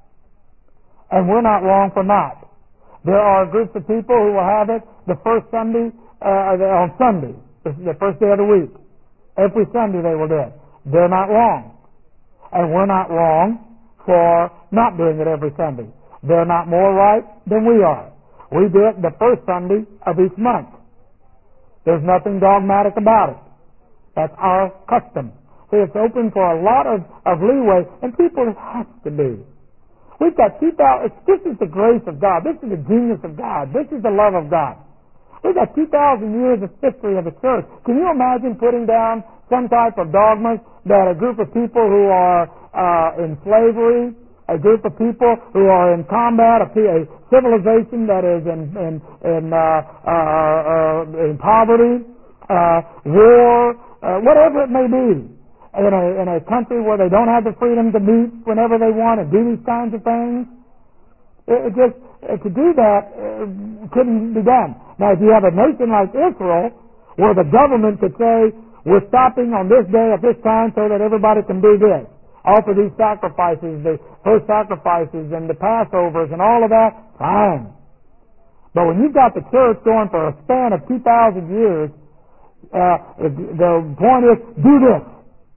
A: And we're not wrong for not. There are groups of people who will have it the first Sunday, uh, on Sunday, the first day of the week. Every Sunday they will do it. They're not wrong. And we're not wrong for not doing it every Sunday. They're not more right than we are. We do it the first Sunday of each month. There's nothing dogmatic about it. That's our custom. So it's open for a lot of, of leeway, and people have to be. We've got two thousand, this is the grace of God. This is the genius of God. This is the love of God. We've got two thousand years of history of the church. Can you imagine putting down some type of dogmas that a group of people who are uh, in slavery, a group of people who are in combat, a, a civilization that is in in in, uh, uh, uh, in poverty, uh, war, uh, whatever it may be, in a in a country where they don't have the freedom to meet whenever they want and do these kinds of things? It, it just uh, to do that uh, couldn't be done. Now, if you have a nation like Israel, where the government could say, we're stopping on this day at this time so that everybody can do this, offer these sacrifices, the first sacrifices and the Passovers and all of that, fine. But when you've got the church going for a span of two thousand years, uh, the point is, do this.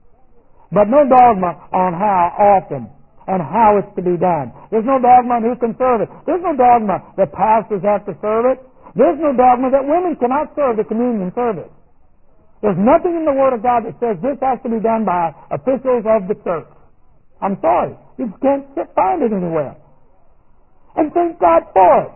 A: But no dogma on how often and how it's to be done. There's no dogma on who can serve it. There's no dogma that pastors have to serve it. There's no dogma that women cannot serve the communion service. There's nothing in the Word of God that says this has to be done by officials of the church. I'm sorry. You can't find it anywhere. And thank God for it.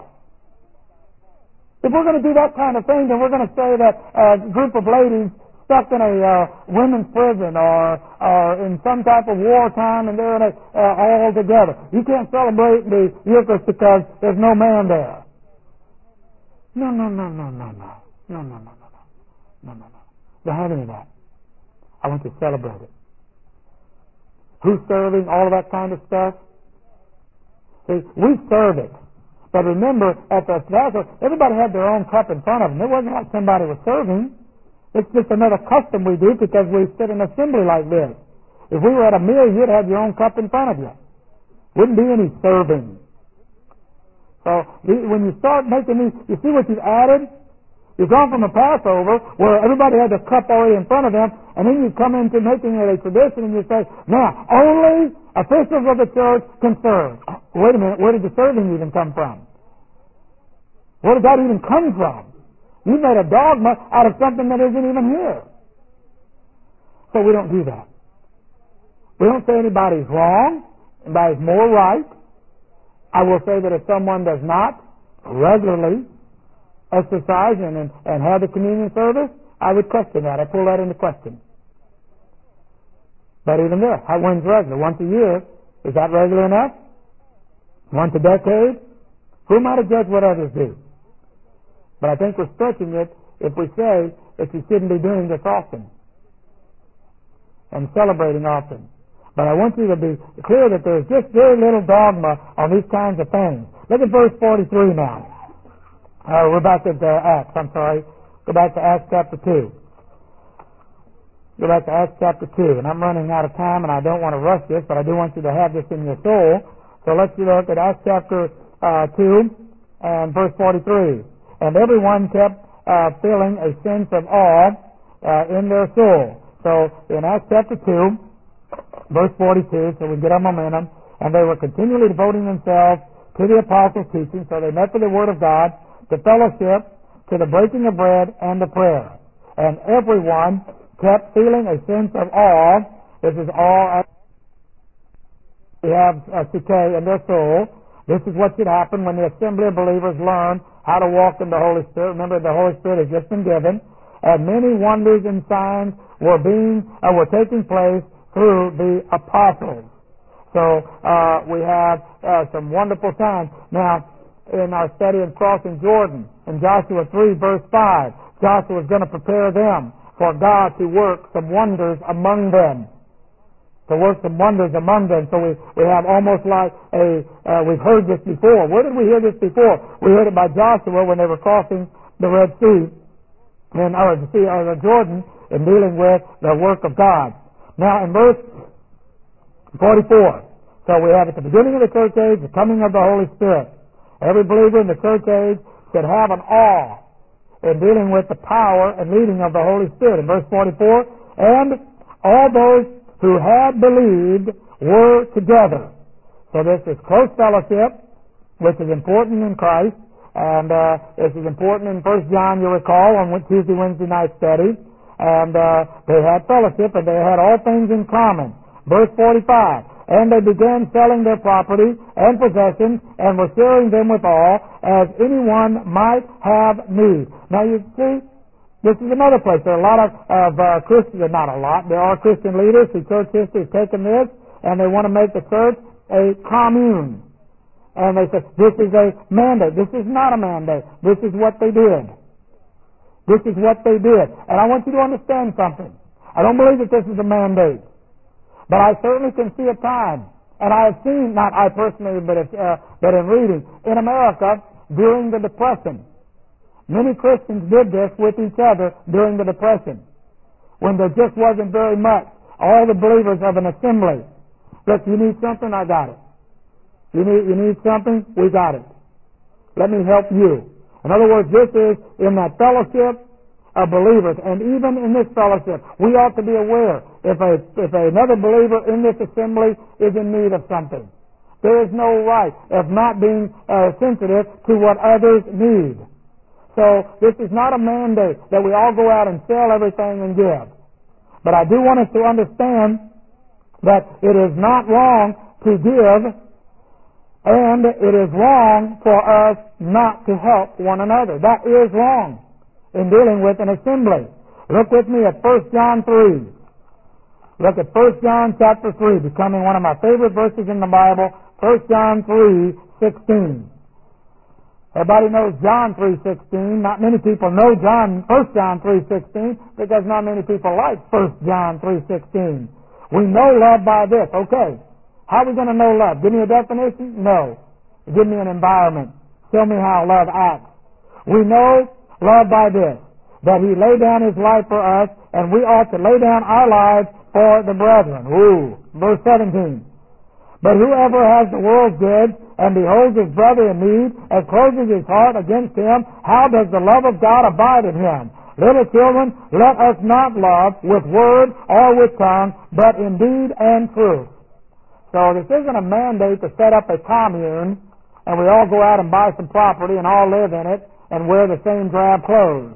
A: If we're going to do that kind of thing, then we're going to say that a group of ladies stuck in a uh, women's prison or, or in some type of wartime and they're in a, uh, all together. You can't celebrate the Eucharist because there's no man there. No, no, no, no, no, no. No, no, no, no, no. No, no, no. Don't have any of that. I want to celebrate it. Who's serving? All of that kind of stuff. See, we serve it. But remember, at the Passover, everybody had their own cup in front of them. It wasn't like somebody was serving. It's just another custom we do because we sit in an assembly like this. If we were at a meal, you'd have your own cup in front of you. Wouldn't be any serving. So when you start making these, you see what you've added? You've gone from a Passover where everybody had their cup already in front of them, and then you come into making it a tradition and you say, now, only officials of the church can serve. Wait a minute, where did the serving even come from? Where did that even come from? You made a dogma out of something that isn't even here. So we don't do that. We don't say anybody's wrong, anybody's more right. I will say that if someone does not regularly exercise and, and, and have the communion service, I would question that. I pull that into question. But even there, how when's regular? Once a year, is that regular enough? Once a decade? Who am I to judge what others do? But I think we're stretching it if we say that you shouldn't be doing this often and celebrating often. But I want you to be clear that there's just very little dogma on these kinds of things. Look at verse forty-three now. Uh, we're back at uh, Acts, I'm sorry. Go back to Acts chapter two. Go back to Acts chapter two. And I'm running out of time and I don't want to rush this, but I do want you to have this in your soul. So let's look at Acts chapter uh, two and verse forty-three. And everyone kept uh, feeling a sense of awe uh, in their soul. So in Acts chapter two, verse forty-two, so we get our momentum, and they were continually devoting themselves to the apostles' teaching, so they met for the word of God, to fellowship, to the breaking of bread, and to prayer. and everyone kept feeling a sense of awe. This is awe. We have a decay in their soul. This is what should happen when the assembly of believers learn how to walk in the Holy Spirit. Remember, the Holy Spirit has just been given, and many wonders and signs were being uh, were taking place through the apostles. So uh, we have uh, some wonderful signs. Now, in our study of crossing Jordan, in Joshua three, verse five, Joshua is going to prepare them for God to work some wonders among them. To work some wonders among them. So we, we have almost like a, uh, we've heard this before. Where did we hear this before? We heard it by Joshua when they were crossing the Red Sea, and, or the Sea, or the Jordan, in dealing with the work of God. Now in verse forty-four, so we have at the beginning of the church age, the coming of the Holy Spirit. Every believer in the church age should have an awe in dealing with the power and leading of the Holy Spirit. In verse forty-four, and all those who had believed were together. So this is close fellowship, which is important in Christ, and uh, this is important in First John, you recall, on Tuesday, Wednesday night study, and uh, they had fellowship, and they had all things in common. Verse forty-five, and they began selling their property and possessions, and were sharing them with all, as anyone might have need. Now you see, this is another place. There are a lot of, of uh, Christians, not a lot, there are Christian leaders who church history has taken this, and they want to make the church a commune. And they say, this is a mandate. This is not a mandate. This is what they did. This is what they did. And I want you to understand something. I don't believe that this is a mandate. But I certainly can see a time, and I have seen, not I personally, but, if, uh, but in reading, in America during the Depression, many Christians did this with each other during the Depression, when there just wasn't very much. All the believers of an assembly. Look, you need something? I got it. You need, you need something? We got it. Let me help you. In other words, this is in that fellowship of believers, and even in this fellowship, we ought to be aware if a, if another believer in this assembly is in need of something. There is no right of not being uh, sensitive to what others need. So this is not a mandate that we all go out and sell everything and give. But I do want us to understand that it is not wrong to give, and it is wrong for us not to help one another. That is wrong in dealing with an assembly. Look with me at First John three. Look at First John chapter three, becoming one of my favorite verses in the Bible, First John three sixteen. Everybody knows John three sixteen. Not many people know John First John three sixteen because not many people like First John three sixteen. We know love by this. Okay. How are we going to know love? Give me a definition? No. Give me an environment. Show me how love acts. We know love by this, that He laid down His life for us, and we ought to lay down our lives for the brethren. Ooh. Verse seventeen. But whoever has the world's goods and beholds his brother in need and closes his heart against him, how does the love of God abide in him? Little children, let us not love with word or with tongue, but in deed and truth. So this isn't a mandate to set up a commune and we all go out and buy some property and all live in it and wear the same drab clothes.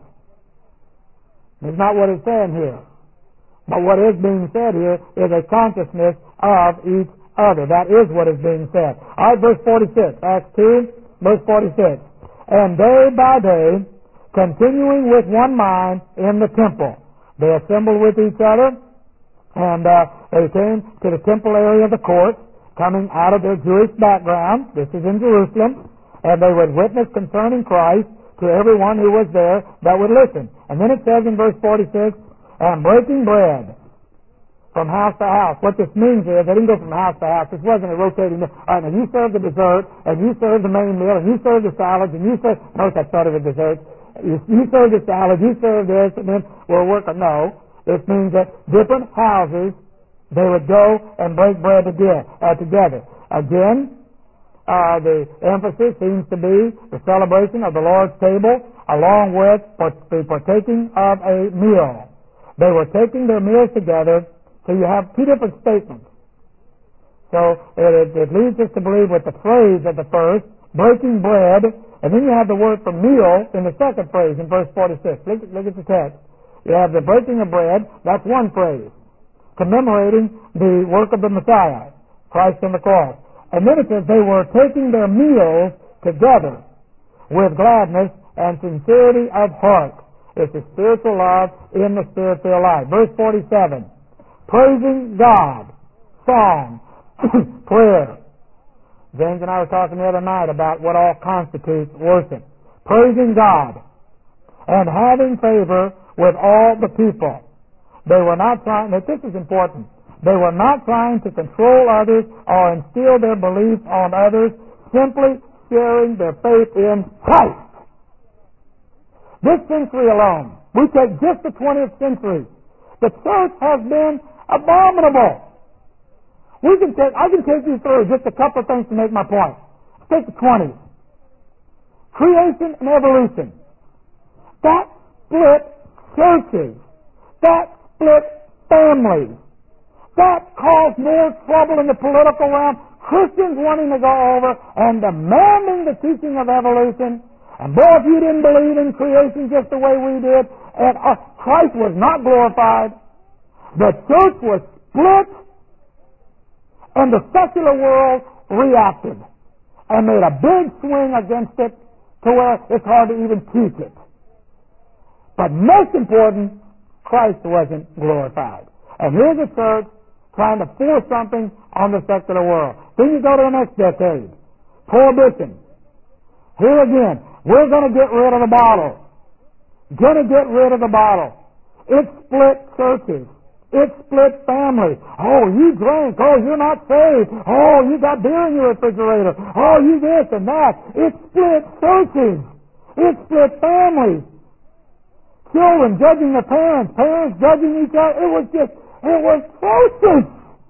A: It's not what it's saying here. But what is being said here is a consciousness of each other. That is what is being said. All right, verse forty-six. Acts two, verse forty-six. And day by day, continuing with one mind in the temple, they assembled with each other, and uh, they came to the temple area of the court, coming out of their Jewish background. This is in Jerusalem. And they would witness concerning Christ to everyone who was there that would listen. And then it says in verse forty-six, and breaking bread from house to house. What this means is they didn't go from house to house. This wasn't a rotating meal. All right, now you serve the dessert, and you serve the main meal, and you serve the salads, and you serve... Notice I started with dessert. You, you serve the salad, you serve this, and then we're working. No. This means that different houses, they would go and break bread together. Uh, together. Again, uh, the emphasis seems to be the celebration of the Lord's table along with the partaking of a meal. They were taking their meals together. So you have two different statements. So it, it leads us to believe with the phrase of the first, breaking bread, and then you have the word for meal in the second phrase in verse forty-six. Look, look at the text. You have the breaking of bread, that's one phrase, commemorating the work of the Messiah, Christ on the cross. And then it says they were taking their meals together with gladness and sincerity of heart. It's a spiritual love in the spirit-filled life. Verse forty-seven, praising God, song, prayer. James and I were talking the other night about what all constitutes worship. Praising God and having favor with all the people. They were not trying, now this is important, they were not trying to control others or instill their beliefs on others, simply sharing their faith in Christ. This century alone, we take just the twentieth century, the church has been abominable. We can take, I can take you through just a couple of things to make my point. Let's take the twenties. Creation and evolution. That split churches. That split families. That caused more trouble in the political realm. Christians wanting to go over and demanding the teaching of evolution. And boy, if you didn't believe in creation just the way we did, and uh, Christ was not glorified, the church was split, and the secular world reacted and made a big swing against it to where it's hard to even teach it. But most important, Christ wasn't glorified. And here's a church trying to force something on the secular world. Then you go to the next decade. Prohibition. Here again, we're going to get rid of the bottle. Going to get rid of the bottle. It split churches. It split families. Oh, you drank. Oh, you're not saved. Oh, you got beer in your refrigerator. Oh, you this and that. It split churches. It split families. Children judging their parents. Parents judging each other. It was just, it was atrocious.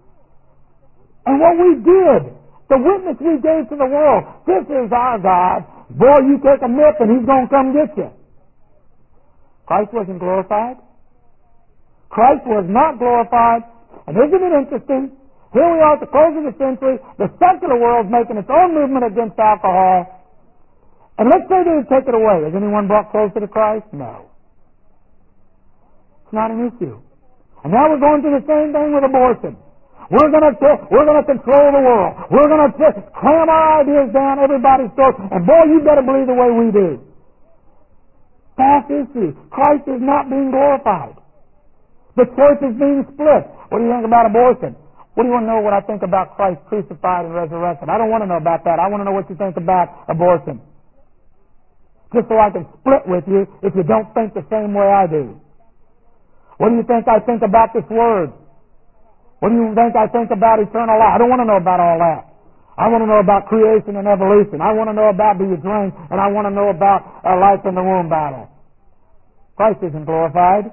A: And what we did, the witness we gave to the world, this is our God. Boy, you take a nip and he's going to come get you. Christ wasn't glorified. Christ was not glorified. And isn't it interesting? Here we are at the close of the century. The secular world's making its own movement against alcohol. And let's say they would take it away. Has anyone brought closer to Christ? No. It's not an issue. And now we're going through the same thing with abortion. We're going to we're going to control the world. We're going to cram our ideas down everybody's throat. And boy, you better believe the way we do. Past issue. Christ is not being glorified. The church is being split. What do you think about abortion? What do you want to know what I think about Christ crucified and resurrected? I don't want to know about that. I want to know what you think about abortion. Just so I can split with you if you don't think the same way I do. What do you think I think about this word? What do you think I think about eternal life? I don't want to know about all that. I want to know about creation and evolution. I want to know about do you drink, and I want to know about a life in the womb battle. Christ isn't glorified.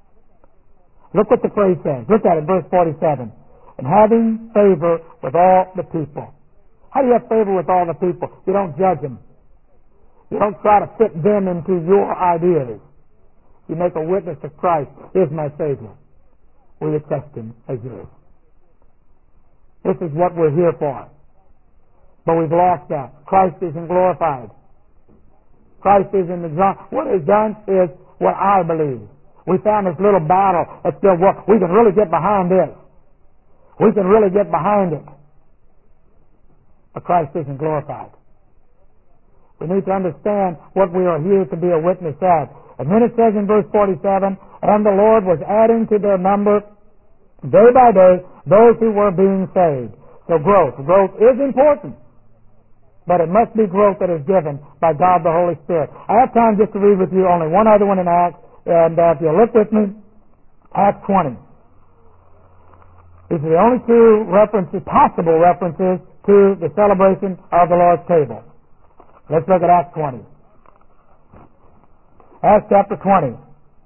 A: Look what the phrase says. Look at it, verse forty-seven. And having favor with all the people. How do you have favor with all the people? You don't judge them. You don't try to fit them into your ideas. You make a witness of Christ. Here's my Savior. Will you accept him as yours? This is what we're here for. But we've lost that. Christ isn't glorified. Christ isn't exalted. What is done is what I believe. We found this little battle that's still work. We can really get behind this. We can really get behind it. But Christ isn't glorified. We need to understand what we are here to be a witness of. And then it says in verse forty-seven, and the Lord was adding to their number day by day those who were being saved. So growth. Growth is important. But it must be growth that is given by God the Holy Spirit. I have time just to read with you only one other one in Acts. And uh, if you'll look with me, Acts twenty. These are the only two references, possible references to the celebration of the Lord's table. Let's look at Acts twenty. Acts chapter twenty.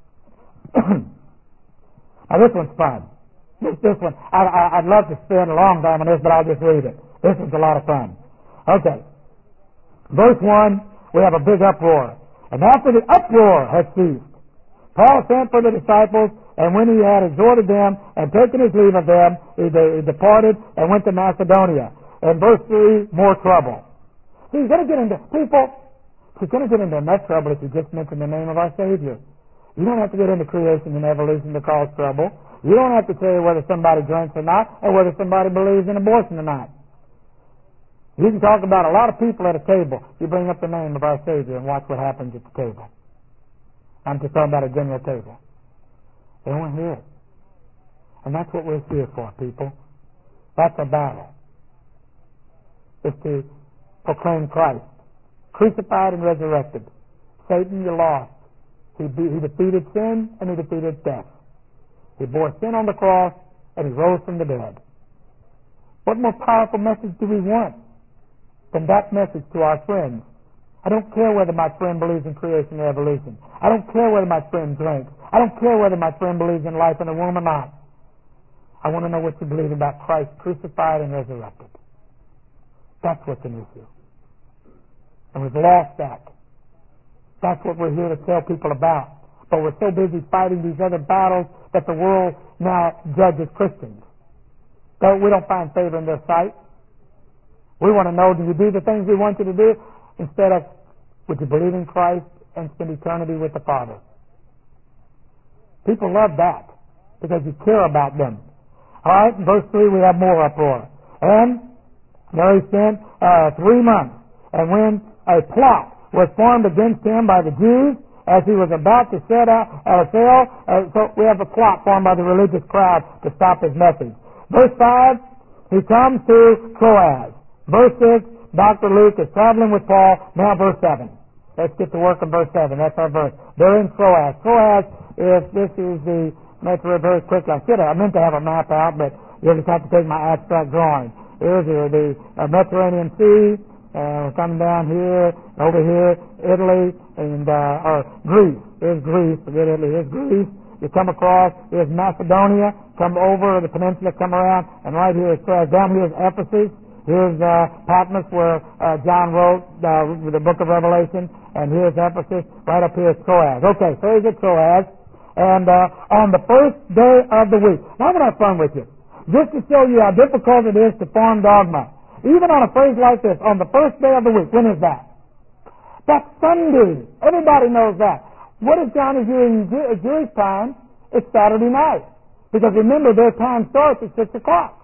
A: Now this one's fun. This, this one, I, I, I'd love to spend a long time on this, but I'll just read it. This one's a lot of fun. Okay. Verse one, we have a big uproar. And after the uproar had ceased, Paul sent for the disciples, and when he had exhorted them and taken his leave of them, he, he departed and went to Macedonia. And verse three, more trouble. See, he's going to get into, people, he's going to get into enough trouble if you just mention the name of our Savior. You don't have to get into creation and evolution to cause trouble. You don't have to tell you whether somebody drinks or not, or whether somebody believes in abortion or not. You can talk about a lot of people at a table. You bring up the name of our Savior and watch what happens at the table. I'm just talking about a general table. They won't hear it. And that's what we're here for, people. That's a battle. It's to proclaim Christ, crucified and resurrected. Satan, you lost. He, be, he defeated sin and he defeated death. He bore sin on the cross and he rose from the dead. What more powerful message do we want than that message to our friends? I don't care whether my friend believes in creation or evolution. I don't care whether my friend drinks. I don't care whether my friend believes in life in a womb or not. I want to know what you believe about Christ crucified and resurrected. That's what's an issue. And we've lost that. That's what we're here to tell people about. But we're so busy fighting these other battles that the world now judges Christians. So we don't find favor in their sight. We want to know, do you do the things we want you to do? Instead of, would you believe in Christ and spend eternity with the Father? People love that because you care about them. All right, in verse three we have more uproar. And there he spent uh, three months. And when a plot was formed against him by the Jews, as he was about to set out uh, sail, uh, so we have a plot formed by the religious crowd to stop his message. Verse five, he comes to Troas. Verse six, Doctor Luke is traveling with Paul. Now verse seven. Let's get to work in verse seven. That's our verse. They're in Troas. Troas, if this is the, let's read very quickly. I should have, I meant to have a map out, but you'll just have to take my abstract drawing. Here's here, the uh, Mediterranean Sea. Uh, we're coming down here, over here, Italy, and, uh, or Greece. Here's Greece, forget Italy, here's Greece. You come across, here's Macedonia, come over the peninsula, come around, and right here is Troas. Down here is Ephesus. Here's uh, Patmos, where uh, John wrote uh, the book of Revelation, and here's Ephesus. Right up here is Troas. Okay, so here's at Troas, and uh, on the first day of the week. Now I'm going to have fun with you, just to show you how difficult it is to form dogma. Even on a phrase like this, on the first day of the week. When is that? That's Sunday. Everybody knows that. What is John is doing in Jewish time? It's Saturday night. Because remember, their time starts at six o'clock.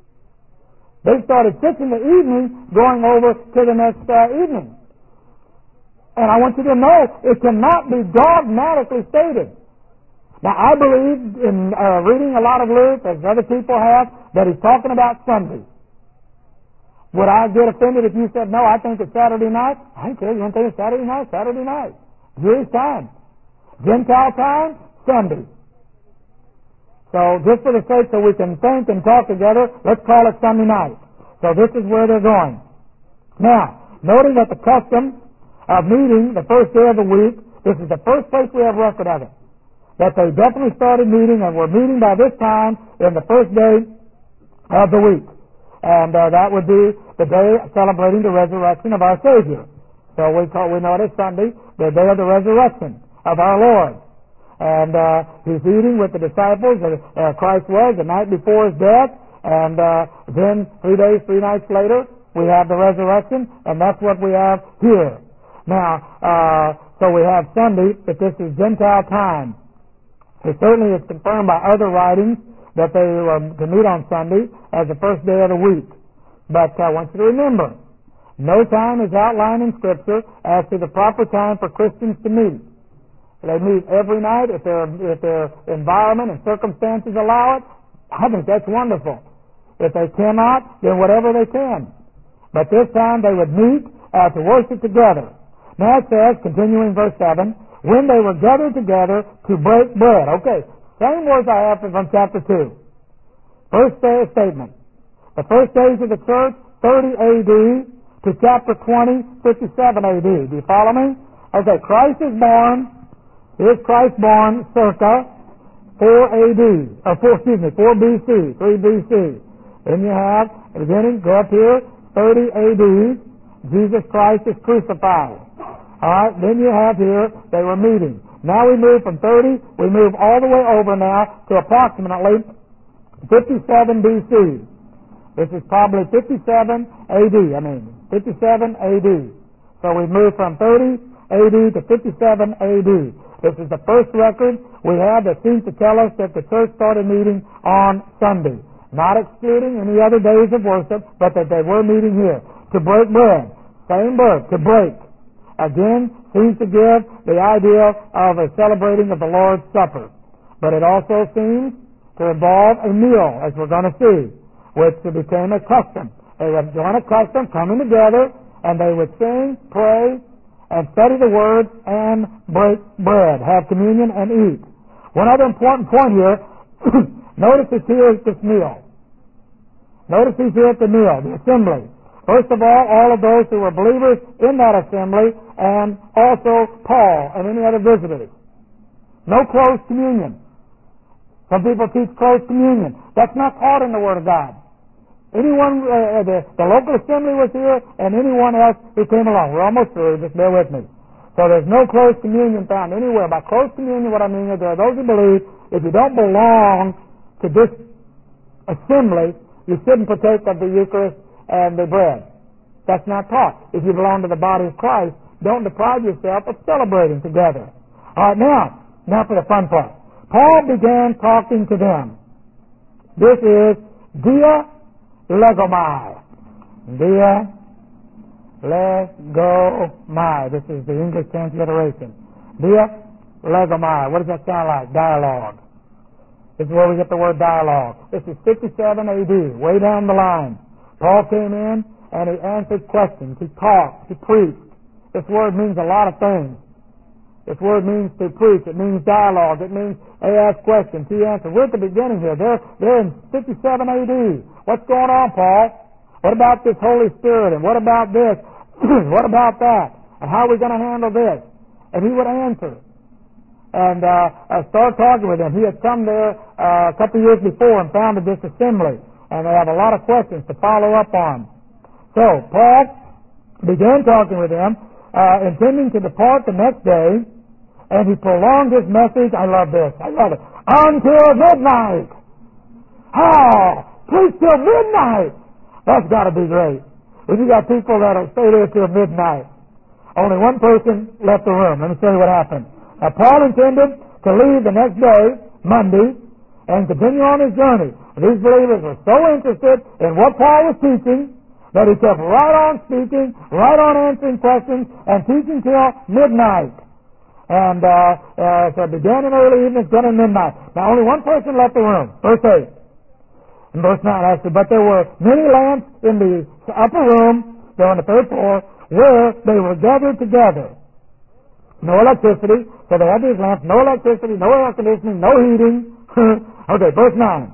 A: They start at six in the evening, going over to the next uh, evening. And I want you to know, it cannot be dogmatically stated. Now, I believe in uh, reading a lot of Luke, as other people have, that he's talking about Sunday. Would I get offended if you said, no, I think it's Saturday night? I don't care. You want to think it's Saturday night? Saturday night. Jewish time. Gentile time? Sunday. So just for the sake so we can think and talk together, let's call it Sunday night. So this is where they're going. Now, noting that the custom of meeting the first day of the week, this is the first place we have record of it, that they definitely started meeting and were meeting by this time in the first day of the week. And uh, that would be the day celebrating the resurrection of our Savior. So we call, we know it as Sunday, the day of the resurrection of our Lord. And uh, he's eating with the disciples, uh, Christ was, the night before his death. And uh, then three days, three nights later, we have the resurrection, and that's what we have here. Now, uh, so we have Sunday, but this is Gentile time. It certainly is confirmed by other writings that they were to meet on Sunday as the first day of the week. But I want you to remember, no time is outlined in Scripture as to the proper time for Christians to meet. They meet every night if their if their environment and circumstances allow it. I think that's wonderful. If they cannot, then whatever they can. But this time they would meet uh, to worship together. Now it says, continuing verse seven, when they were gathered together to break bread. Okay. Same words I have from chapter two. First day statement. The first days of the church, thirty A D to chapter twenty, fifty-seven A D. Do you follow me? Okay, Christ is born. Here's Christ born circa four A D. Or four, excuse me, four B C, three B C. Then you have, at the beginning, go up here, thirty A D. Jesus Christ is crucified. Alright, then you have here, they were meeting. Now we move from thirty, we move all the way over now to approximately fifty-seven B C. This is probably fifty-seven A D, I mean, fifty-seven A D. So we move from thirty A D to fifty-seven A D. This is the first record we have that seems to tell us that the church started meeting on Sunday. Not excluding any other days of worship, but that they were meeting here. To break bread. Same verb, to break. Again, seems to give the idea of a celebrating of the Lord's Supper. But it also seems to involve a meal, as we're going to see, which became a custom. They would join a custom, coming together, and they would sing, pray, and study the Word, and break bread, have communion, and eat. One other important point here, notice it's here at this meal. Notice he's here at the meal, the assembly. First of all, all of those who were believers in that assembly, and also Paul and any other visitors. No closed communion. Some people teach closed communion. That's not taught in the Word of God. Anyone, uh, the, the local assembly was here, and anyone else who came along. We're almost through, just bear with me. So there's no closed communion found anywhere. By closed communion, what I mean is there are those who believe if you don't belong to this assembly, you shouldn't partake of the Eucharist and the bread. That's not taught. If you belong to the body of Christ, don't deprive yourself of celebrating together. All right, now, now for the fun part. Paul began talking to them. This is dia legomai. Dia legomai. This is the English transliteration. Dia legomai. What does that sound like? Dialogue. This is where we get the word dialogue. This is fifty-seven A D, way down the line. Paul came in and he answered questions. He talked. He preached. This word means a lot of things. This word means to preach. It means dialogue. It means they ask questions. He answered. We're at the beginning here. They're, they're in fifty-seven A D. What's going on, Paul? What about this Holy Spirit? And what about this? What about that? And how are we going to handle this? And he would answer. And uh, I started talking with him. He had come there uh, a couple of years before and founded this assembly. And they have a lot of questions to follow up on. So, Paul began talking with them, uh, intending to depart the next day, and he prolonged his message. I love this. I love it. Until midnight. How? Preach till midnight. That's got to be great. When you got people that'll stay there till midnight. Only one person left the room. Let me tell you what happened. Now, Paul intended to leave the next day, Monday, and continue on his journey. These believers were so interested in what Paul was teaching that he kept right on speaking, right on answering questions, and teaching till midnight. And uh, uh, so it began in early evening, it's done at midnight. Now only one person left the room. Verse eight. And verse nine actually, but there were many lamps in the upper room, there on the third floor, where they were gathered together. No electricity, so they had these lamps, no electricity, no air conditioning, no heating. Okay, verse nine.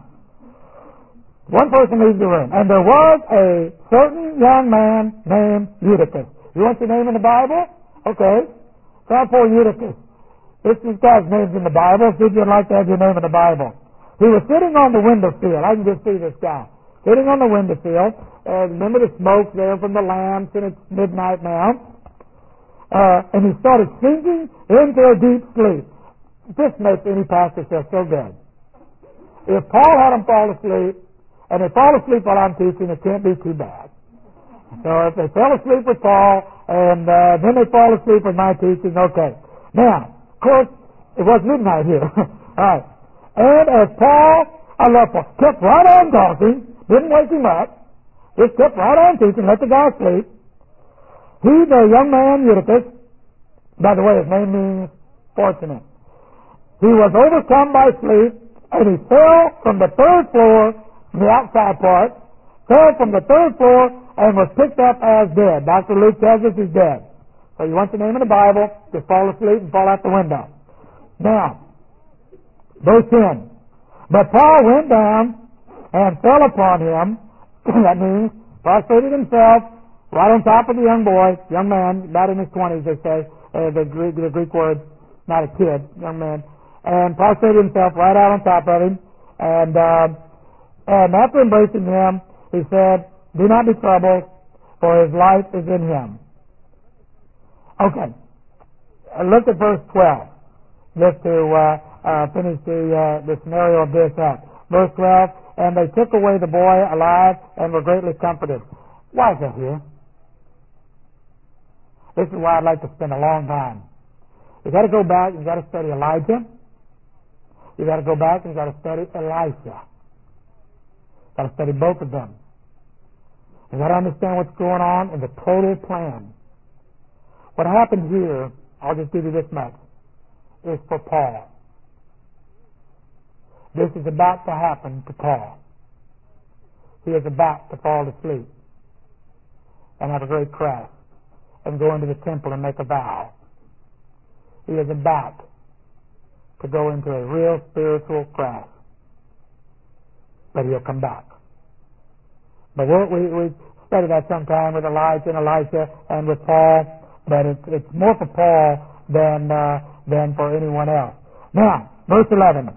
A: One person leaves the room, and there was a certain young man named Eutychus. You want your name in the Bible? Okay. Try for Eutychus. This is guy's name's in the Bible. See if you'd like to have your name in the Bible. He was sitting on the window sill. I can just see this guy. Sitting on the window sill. Uh, remember the smoke there from the lamps, and it's midnight now. Uh, and he started sinking into a deep sleep. This makes any pastor feel so good. If Paul had him fall asleep, and they fall asleep while I'm teaching, it can't be too bad. So if they fell asleep with Paul, and uh, then they fall asleep with my teaching, okay. Now, of course, it was midnight here. All right. And as Paul, I love Paul, kept right on talking, didn't wake him up, just kept right on teaching, let the guy sleep. He, the young man Eutychus, by the way, his name means fortunate. He was overcome by sleep, and he fell from the third floor, the outside part, fell from the third floor and was picked up as dead. Doctor Luke tells us he's dead. So you want your name in the Bible, just fall asleep and fall out the window. Now, verse ten. But Paul went down and fell upon him. That means prostrated himself right on top of the young boy, young man, about in his twenties, they say, uh, the, Greek, the Greek word, not a kid, young man, and prostrated himself right out on top of him. And uh, And after embracing him, he said, do not be troubled, for his life is in him. Okay. Look at verse twelve, just to uh, uh, finish the, uh, the scenario of this up. Verse twelve, and they took away the boy alive and were greatly comforted. Why is that here? This is why I'd like to spend a long time. You got to go back and you got to study Elijah. You got to go back and you got to study Elisha. Got to study both of them. You got to understand what's going on in the total plan. What happened here, I'll just give you this much, is for Paul. This is about to happen to Paul. He is about to fall asleep and have a great crash and go into the temple and make a vow. He is about to go into a real spiritual crash. But he'll come back. But we'll, we we study that sometime with Elijah and Elisha and with Paul. But it's it's more for Paul than uh, than for anyone else. Now, verse eleven.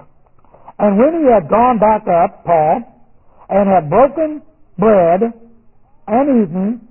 A: And when he had gone back up, Paul, and had broken bread and eaten,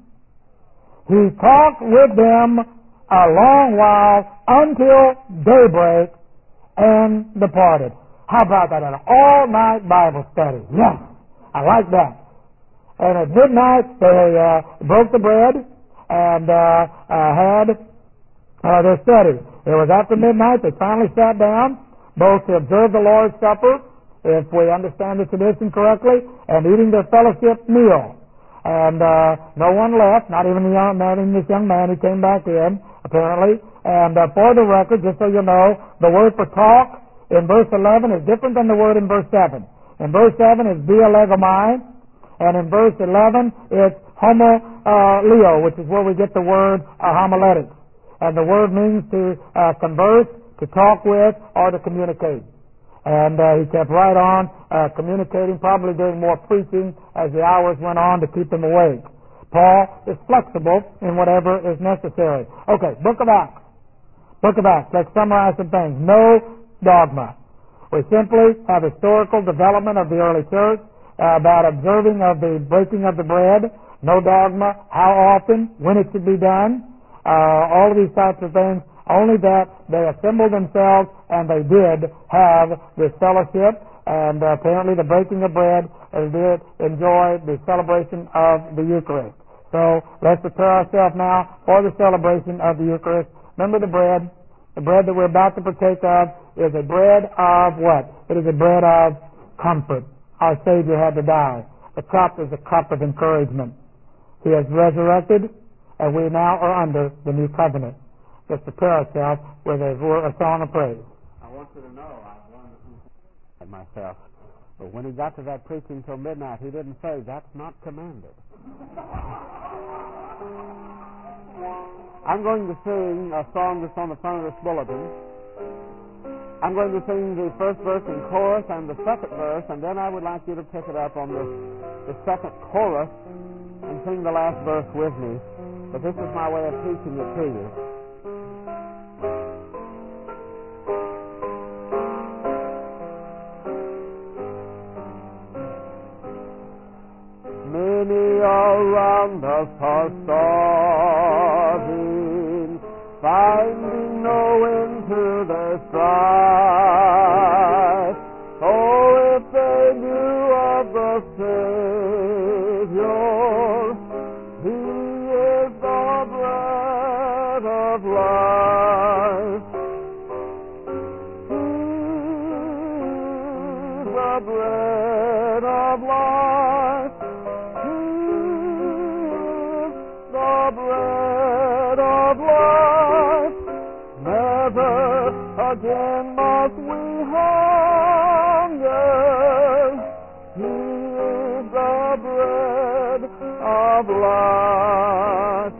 A: he talked with them a long while until daybreak, and departed. How about that? An all-night Bible study. Yes, I like that. And at midnight, they uh, broke the bread and uh, uh, had uh, their study. It was after midnight. They finally sat down, both to observe the Lord's Supper, if we understand the tradition correctly, and eating their fellowship meal. And uh, no one left, not even the young man, even this young man who came back in, apparently. And uh, for the record, just so you know, the word for talk in verse eleven is different than the word in verse seven. In verse seven it's dialegomai, and in verse eleven it's homoleo, which is where we get the word uh, homiletics. And the word means to uh, converse, to talk with, or to communicate. And uh, he kept right on uh, communicating, probably doing more preaching as the hours went on to keep him awake. Paul is flexible in whatever is necessary. Okay, Book of Acts. Book of Acts. Let's summarize some things. No dogma. We simply have historical development of the early church uh, about observing of the breaking of the bread. No dogma. How often? When it should be done. Uh, all of these types of things. Only that they assembled themselves and they did have this fellowship, and uh, apparently the breaking of bread, and did enjoy the celebration of the Eucharist. So let's prepare ourselves now for the celebration of the Eucharist. Remember the bread. The bread that we're about to partake of is a bread of what? It is a bread of comfort. Our Savior had to die. The cup is a cup of encouragement. He has resurrected, and we now are under the new covenant. Let's prepare ourselves with a, a song of praise.
B: I want you to know I've learned to myself. But when he got to that preaching till midnight, he didn't say, that's not commanded. I'm going to sing a song that's on the front of this bulletin. I'm going to sing the first verse in chorus and the second verse, and then I would like you to pick it up on the, the second chorus and sing the last verse with me. But this is my way of teaching it to you. Many around us are starving, finding no end to their strife. Oh, if they knew of the Savior, He is the bread of life. He is the bread of life. The bread of life. Never again must we hunger. He is the bread of life.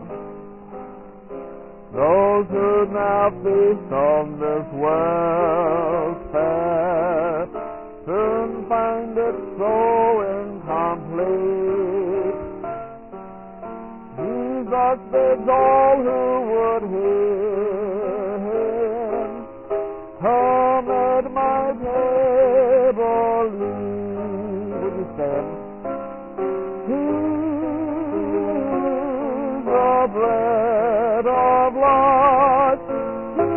B: Those who now feast on this world's fare soon find it so incomplete. Jesus bids all who would hear Him, come at my table eat. Would you stand? He is the bread of life. He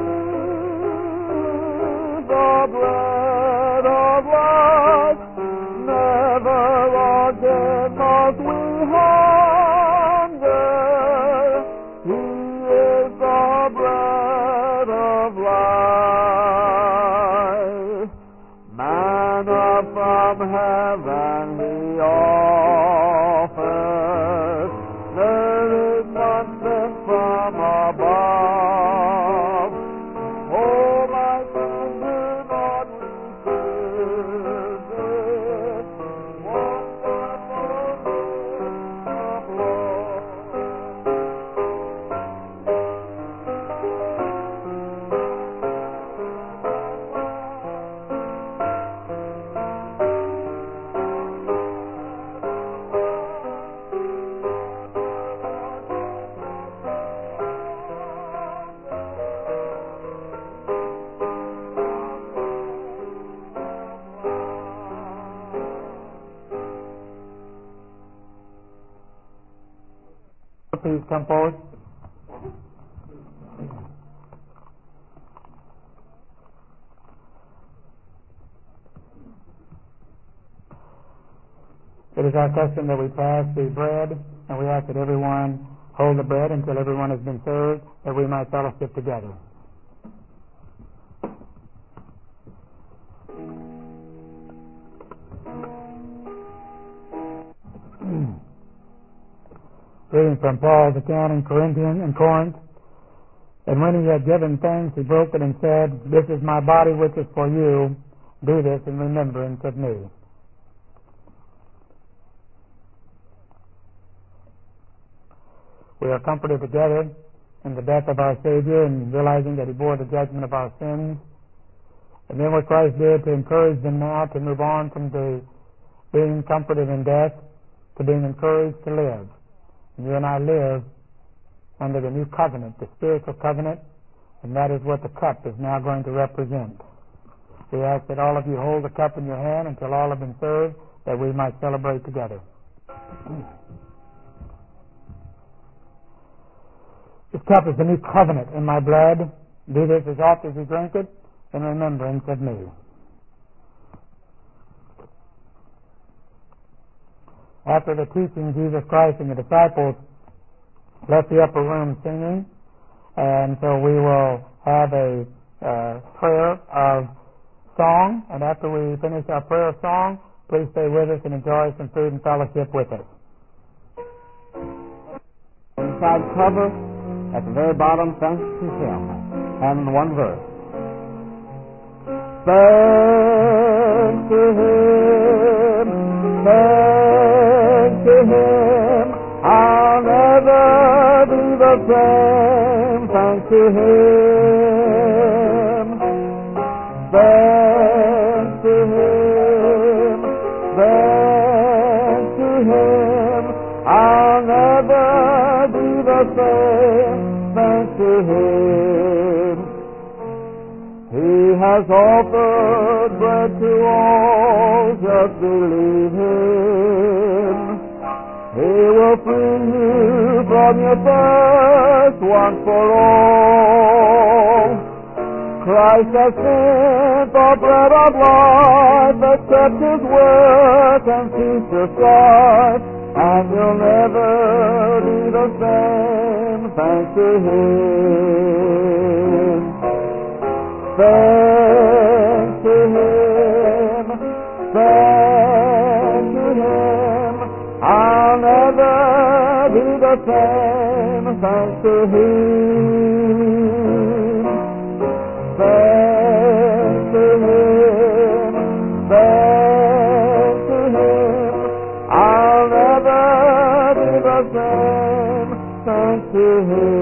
B: is the bread of life. Never again must we hunger. He is the bread and He offers the response from above. Oh, my son, do not resist this wonderful gift of love.
A: Please come forward. It is our custom that we pass the bread, and we ask that everyone hold the bread until everyone has been served, that we might fellowship together. Reading from Paul's account in Corinthian in Corinth. And when he had given thanks, he broke it and said, "This is my body which is for you. Do this in remembrance of me." We are comforted together in the death of our Savior and realizing that He bore the judgment of our sins. And then what Christ did to encourage them now to move on from the being comforted in death to being encouraged to live. And you and I live under the new covenant, the spiritual covenant, and that is what the cup is now going to represent. We ask that all of you hold the cup in your hand until all have been served, that we might celebrate together. This cup is the new covenant in my blood. Do this as oft as you drink it in remembrance of me. After the teaching, Jesus Christ and the disciples left the upper room singing, and so we will have a uh, prayer of song, and after we finish our prayer of song, please stay with us and enjoy some food and fellowship with us.
B: Inside cover, at the very bottom, thanks to Him, and one verse. Thanks to Him, thanks to Him, I'll never be the same. Thanks to Him, thanks to Him, thanks to Him, I'll never be the same. Thanks to Him. He has offered bread to all, just believe Him. He will free you from your thirst once for all. Christ has sent the bread of life that kept His word and future sight, and you'll never be the same. Thanks to Him. Thanks to Him. Thanks to Him. I'll never be the same. Thanks to Him. Thanks to Him. Thanks to Him. I'll never be the same. Thanks to Him.